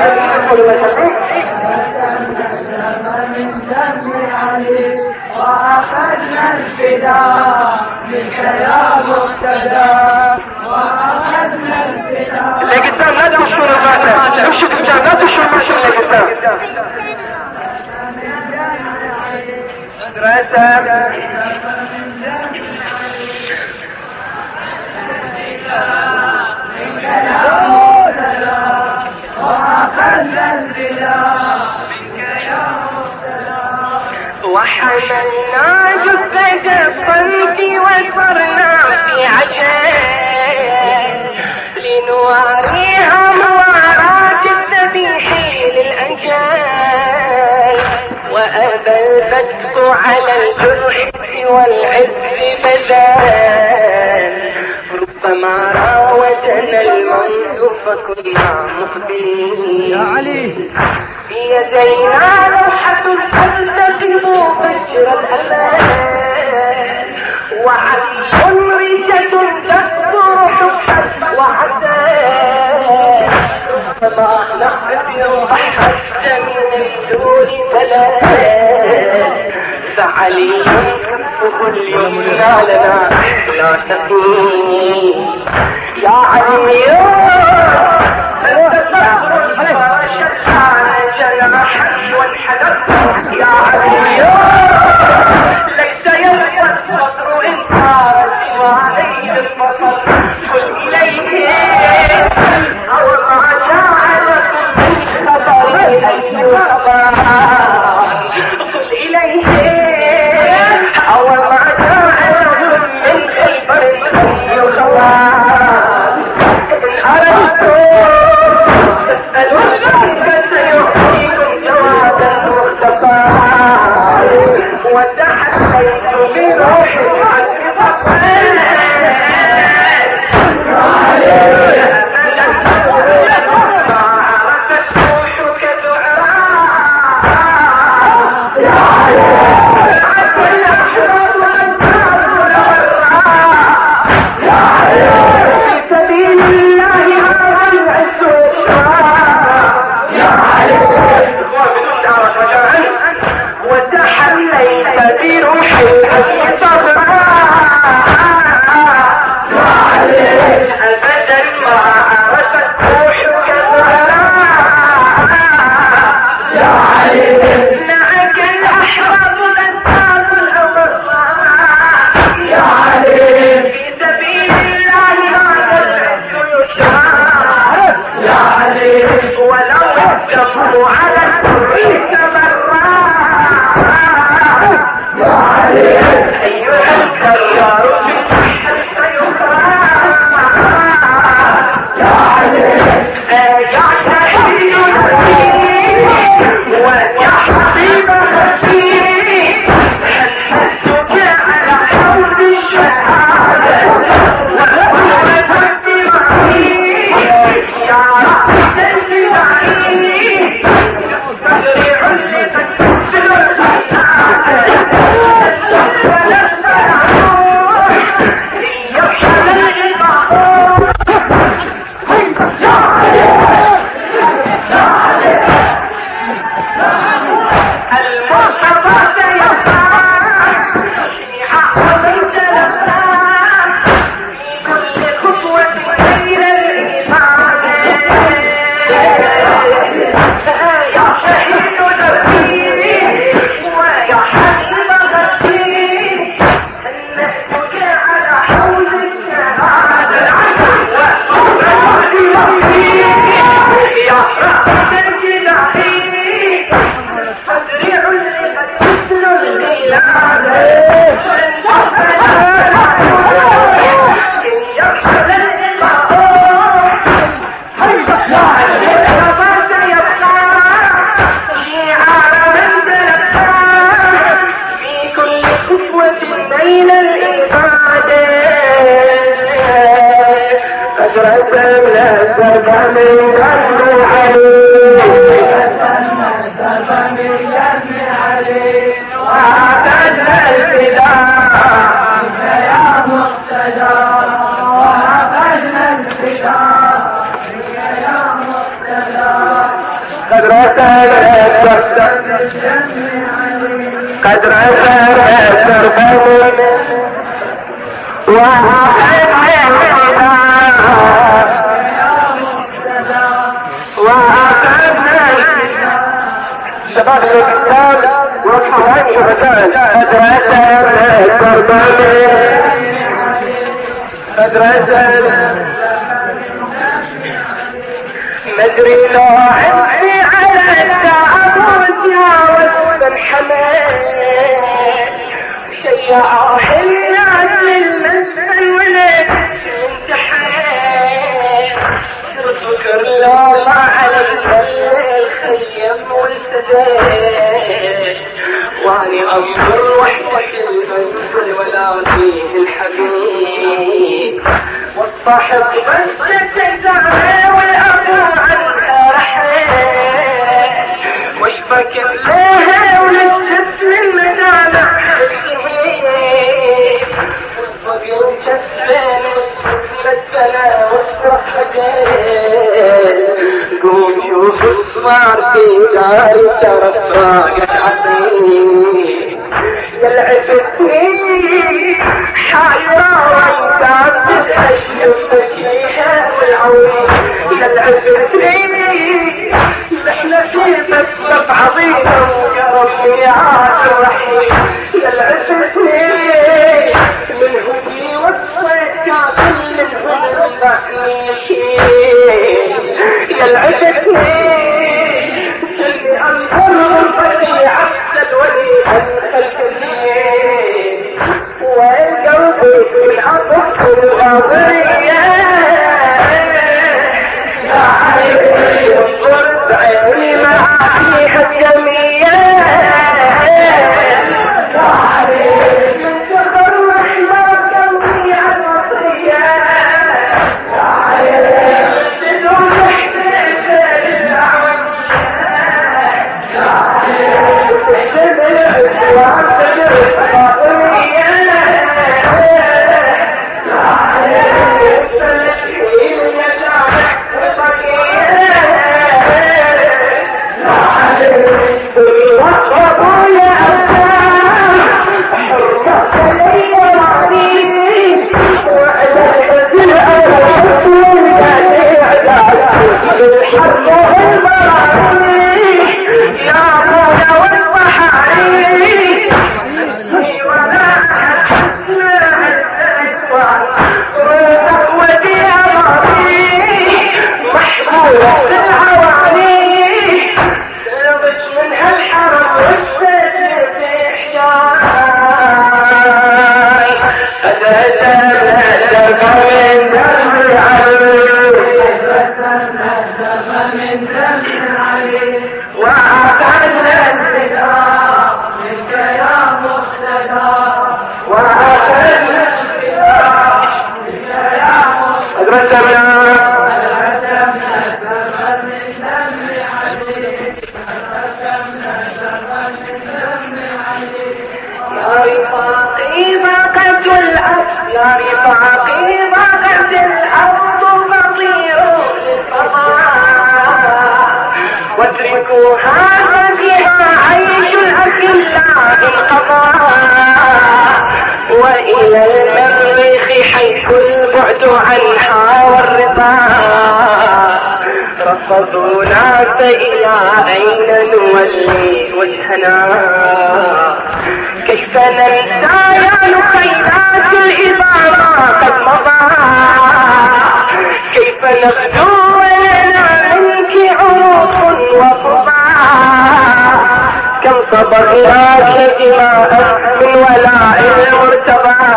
B: وأخذنا الفداء منك يا مقتدى وأخذنا الفداء.
A: اللي قدام لا تمشون الفاتح امشوا قدام لا تمشون ماشوا اللي قدام. رسم
B: منك يا مقتدى وأخذنا الفداء منك يا مقتدى.
A: وحملنا جثة الصمت وصرنا في عجل لنواريها موارات الذبيح للأجل. وأبى الفتك على الجرح سوى العز بذل. ربما راودنا الموت فكنا مقبلين
B: يا علي
A: في يدينا لوحة تلتزم فجر الأمان وعلي ريشة تكثر حبا وعسى فما نعبر حتى من دون سلام فعلي كفه اليمنى لنا لا سفين يا علي أنت صبر ما شتان جناحا وانحدر يا علي ليس يبقى الفطر إن صار سوى عيد الفطر قل إليه أو ما جعلكم من خبر أي خبر قل إليه أو ما جعلكم من خبر أي خبر وتحسيت بروحي حسب صفين ما عرفت روحك دعاء يا علي عسى الأحرار والنار والراء يا علي في سبيل الله هذا العز والشراء يا علي وتحليت بروحي صبرا يا علي أبدا ما عرفت روحك ظهرا يا علي معك الأحرار والأنصار الأبرار يا علي في سبيل الله هذا العز يشرى يا علي ولو اتقوا على الكريم أيها الكرار يا علي يا شهيد نفسي ويا حبيب خفي حمدتك على حوض الشهادة وأنا نفسي معي يا رب تنسي معي صدري علقت قد رسلت دربهم وأحد شباب الإسلام وكفران شهدان قد رسلت دربهم قد رسلت مدري لو عندي على التعبد يا ولد الحمد شيعوا الناس للمنزل ولد امتحان تذكر الله على الخيم والسداد واني انظر وحدك المنزل ولا فيه الحبيب واصطحب بس تزعل صار في داري ترفاقت عصير يلعبتني حايرة وانت بتتعجب فيها والعويل يلعبتني احنا في مكتب عظيمة ويا ربي عاد الرحيم يلعبتني من هدي والصيد كامل من هدي بحنيشي يلعبتني اللي انظر البني عبد الولي الخلفني والقلب في العطف الغاضرية يا عيني انظر بعيني معاكي الدمية يا عيني من تفرح ما قلبي عن وصية يا عيني بدون حسيت للعوية يا عيني تحتمل وعبد الغاضرية يا عيني تسلحين يا جامع هذا فيها عيش الأخلاء القضاء وإلى المريخ حيث البعد عنها والرضا رفضونا فإلى أين نولي وجهنا كيف ننسى يا لقينات الإبارة قد مضى كيف نغدو ولنا منك عروق وفضاء كم صبرناك دماء من ولاء المرتضى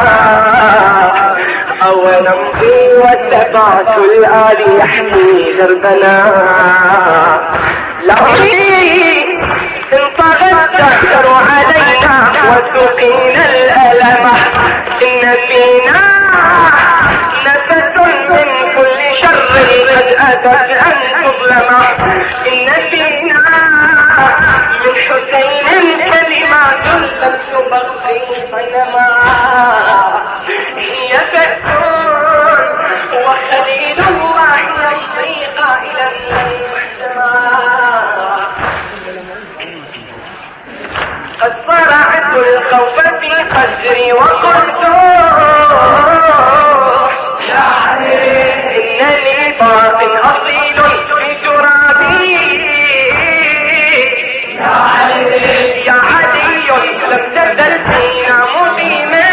A: أو نمضي والثبات الآلي يحمي دربنا لعلي انطغت تأثر علينا وسقينا الألم إن فينا نفس من كل شر قد أتت أن تظلم إن فينا من حسين كلمات لم تبقي صنما هي فأس وخليل الله يمضي قائلا قد صرعت الخوف في قدري وقلت يا علي إنني باق أصيل في ترابي يا علي يا علي لم تزل فينا مقيما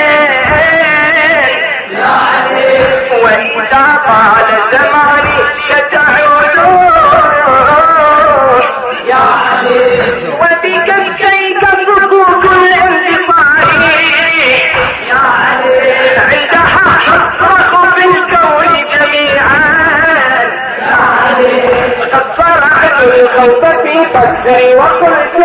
A: يا علي وإذا طال زماني ستعود يا علي وبكفيك فكوك الانتصار يا علي عندها تصرخ في الكون جميعا يا علي قد صرعت الخوف في قدري وقلت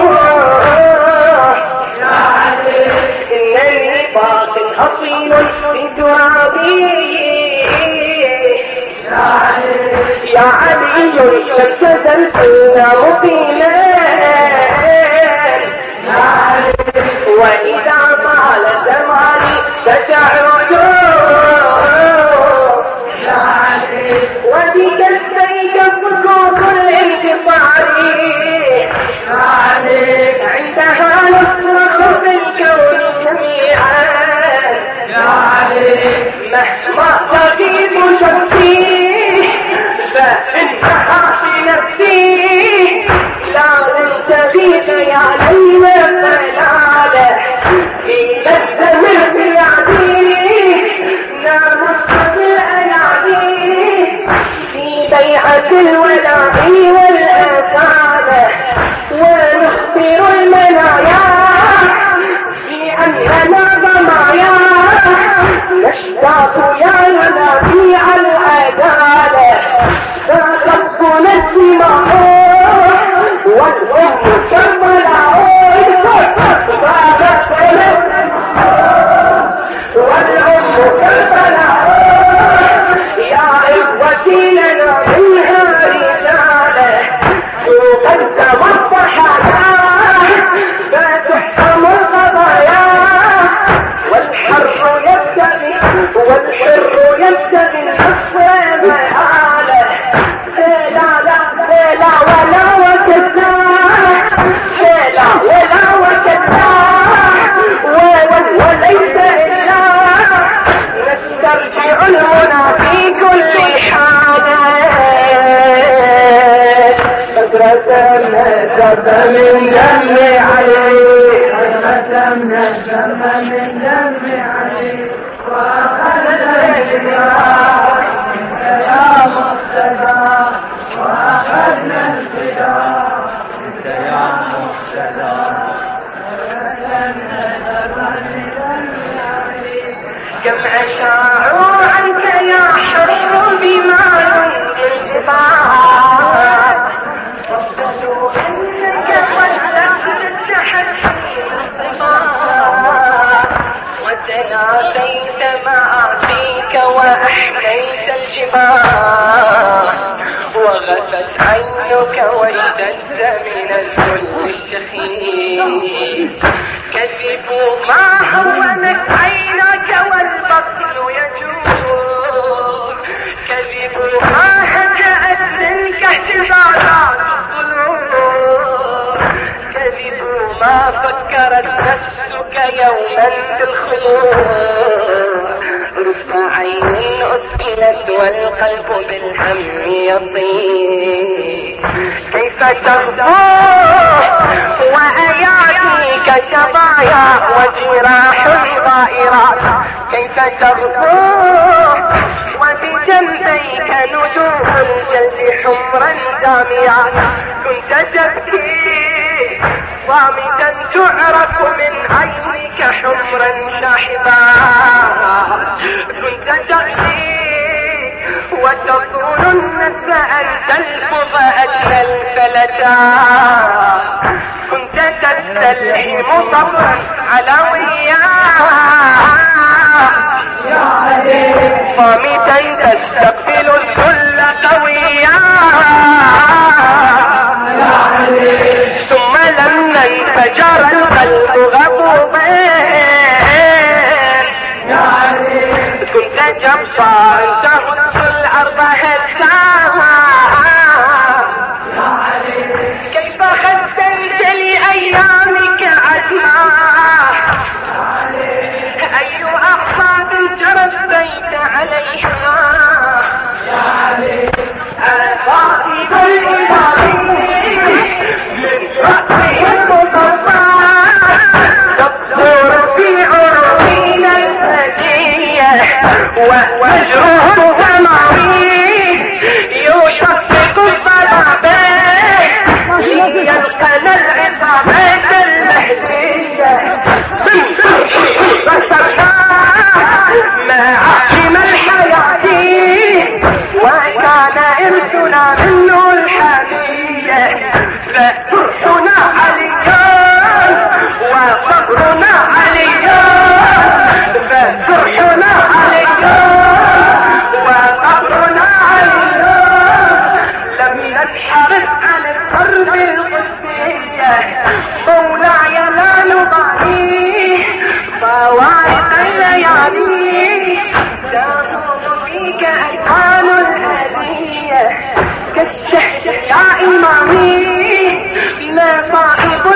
A: يا علي إنني باق أصيل في ترابي يا علي يا علي لم تزل فينا مقيما يا علي وإذا طال زماني ستعود يا علي وبكفيك سكوت الانتصار
B: علي
A: عندها نصرخ في الكون جميعا
B: يا علي
A: مهما تغيب شمسي فإنها في نفسي لازم تغيب يا ليلى فلالة في لذة من زيادي نامت بالأيادي في بيعة الولاء والأسالة ونخبر المنايا بأننا ضمايا نشتاق يا ينابيع العدالة فتسكن الدماء والأم كربلاء والأم كربلاء يا إخوتي لنا فيها رسالة تقدم الضحايا فتحكم القضايا والحر يبتغي والحر يبتغي النصر محالة لا لا لا ولا وكذاب لا ولا وكذاب وليس إلا نسترجع المنى في كل حالة قد رسمنا الدم من دم علي
B: قد رسمنا الدم من دم علي وأخذنا الفداء منك يا مقتدى وأخذنا الفداء منك يا مقتدى ورسمنا الدم من دم علي
A: كم أشاعوا عنك يا حر بما ينجي الجبال وصلوا أنك والدهر التحدي الصفات وتناسيت معاصيك وأحكيت الجبال وغفت عينك واشتد من الذل الشخيص كذبوا ما هونت عينك والبطل يجور كذبوا ما هجأت منك اهتزازات الطلوع كذبوا ما فكرت نفسك يوما بالخضوع رفع عين أسئلت والقلب بالهم يطير كيف تغفو وأياديك شظايا وجراح ضائرات كيف تغفو وبجنبيك نجوم الجلد حمرا داميات كنت تبكي صامتا تعرف من عينك حمرا شاحبات كنت تأتي وتصون النسل أن تلفظ أدنى الفلتات كنت تستلهم صبرا علويا صامتا تستقبل الذل قويا ثم لما انفجر القلب غضوبا كنت جبارا تهز الارض هزاها كيف خزنت لايامك عزما اي اعصاب تربيت عليها الفاقد الالهي من راسه المصفى تقدر في عروقنا الفديه ووجهه سماوي يشقق الظلامات ليلقنا العصابات المهديه بصرنا ما عقم الحياه وكان ارثنا منه الحميه ففرحنا عليا وصبرنا عليا ففرحنا عليا وصبرنا عليا لم ننحرف عن الارض القدسيه مولاي لا نضاهيه فوائد الليالي تدور فيك الوان الهديه كالشهد يا امامي ما صاحب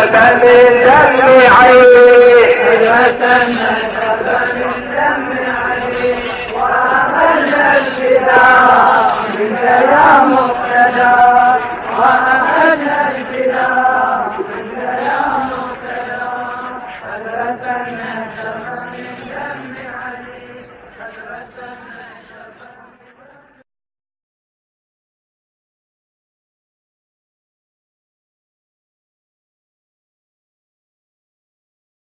A: النسب من دم علي
B: غسلنا النسب من دم علي وأهلنا الفداء منك يا مقتدى وأهلنا الفداء منك يا مقتدى قد غسلنا النسب من دم علي قد غسلنا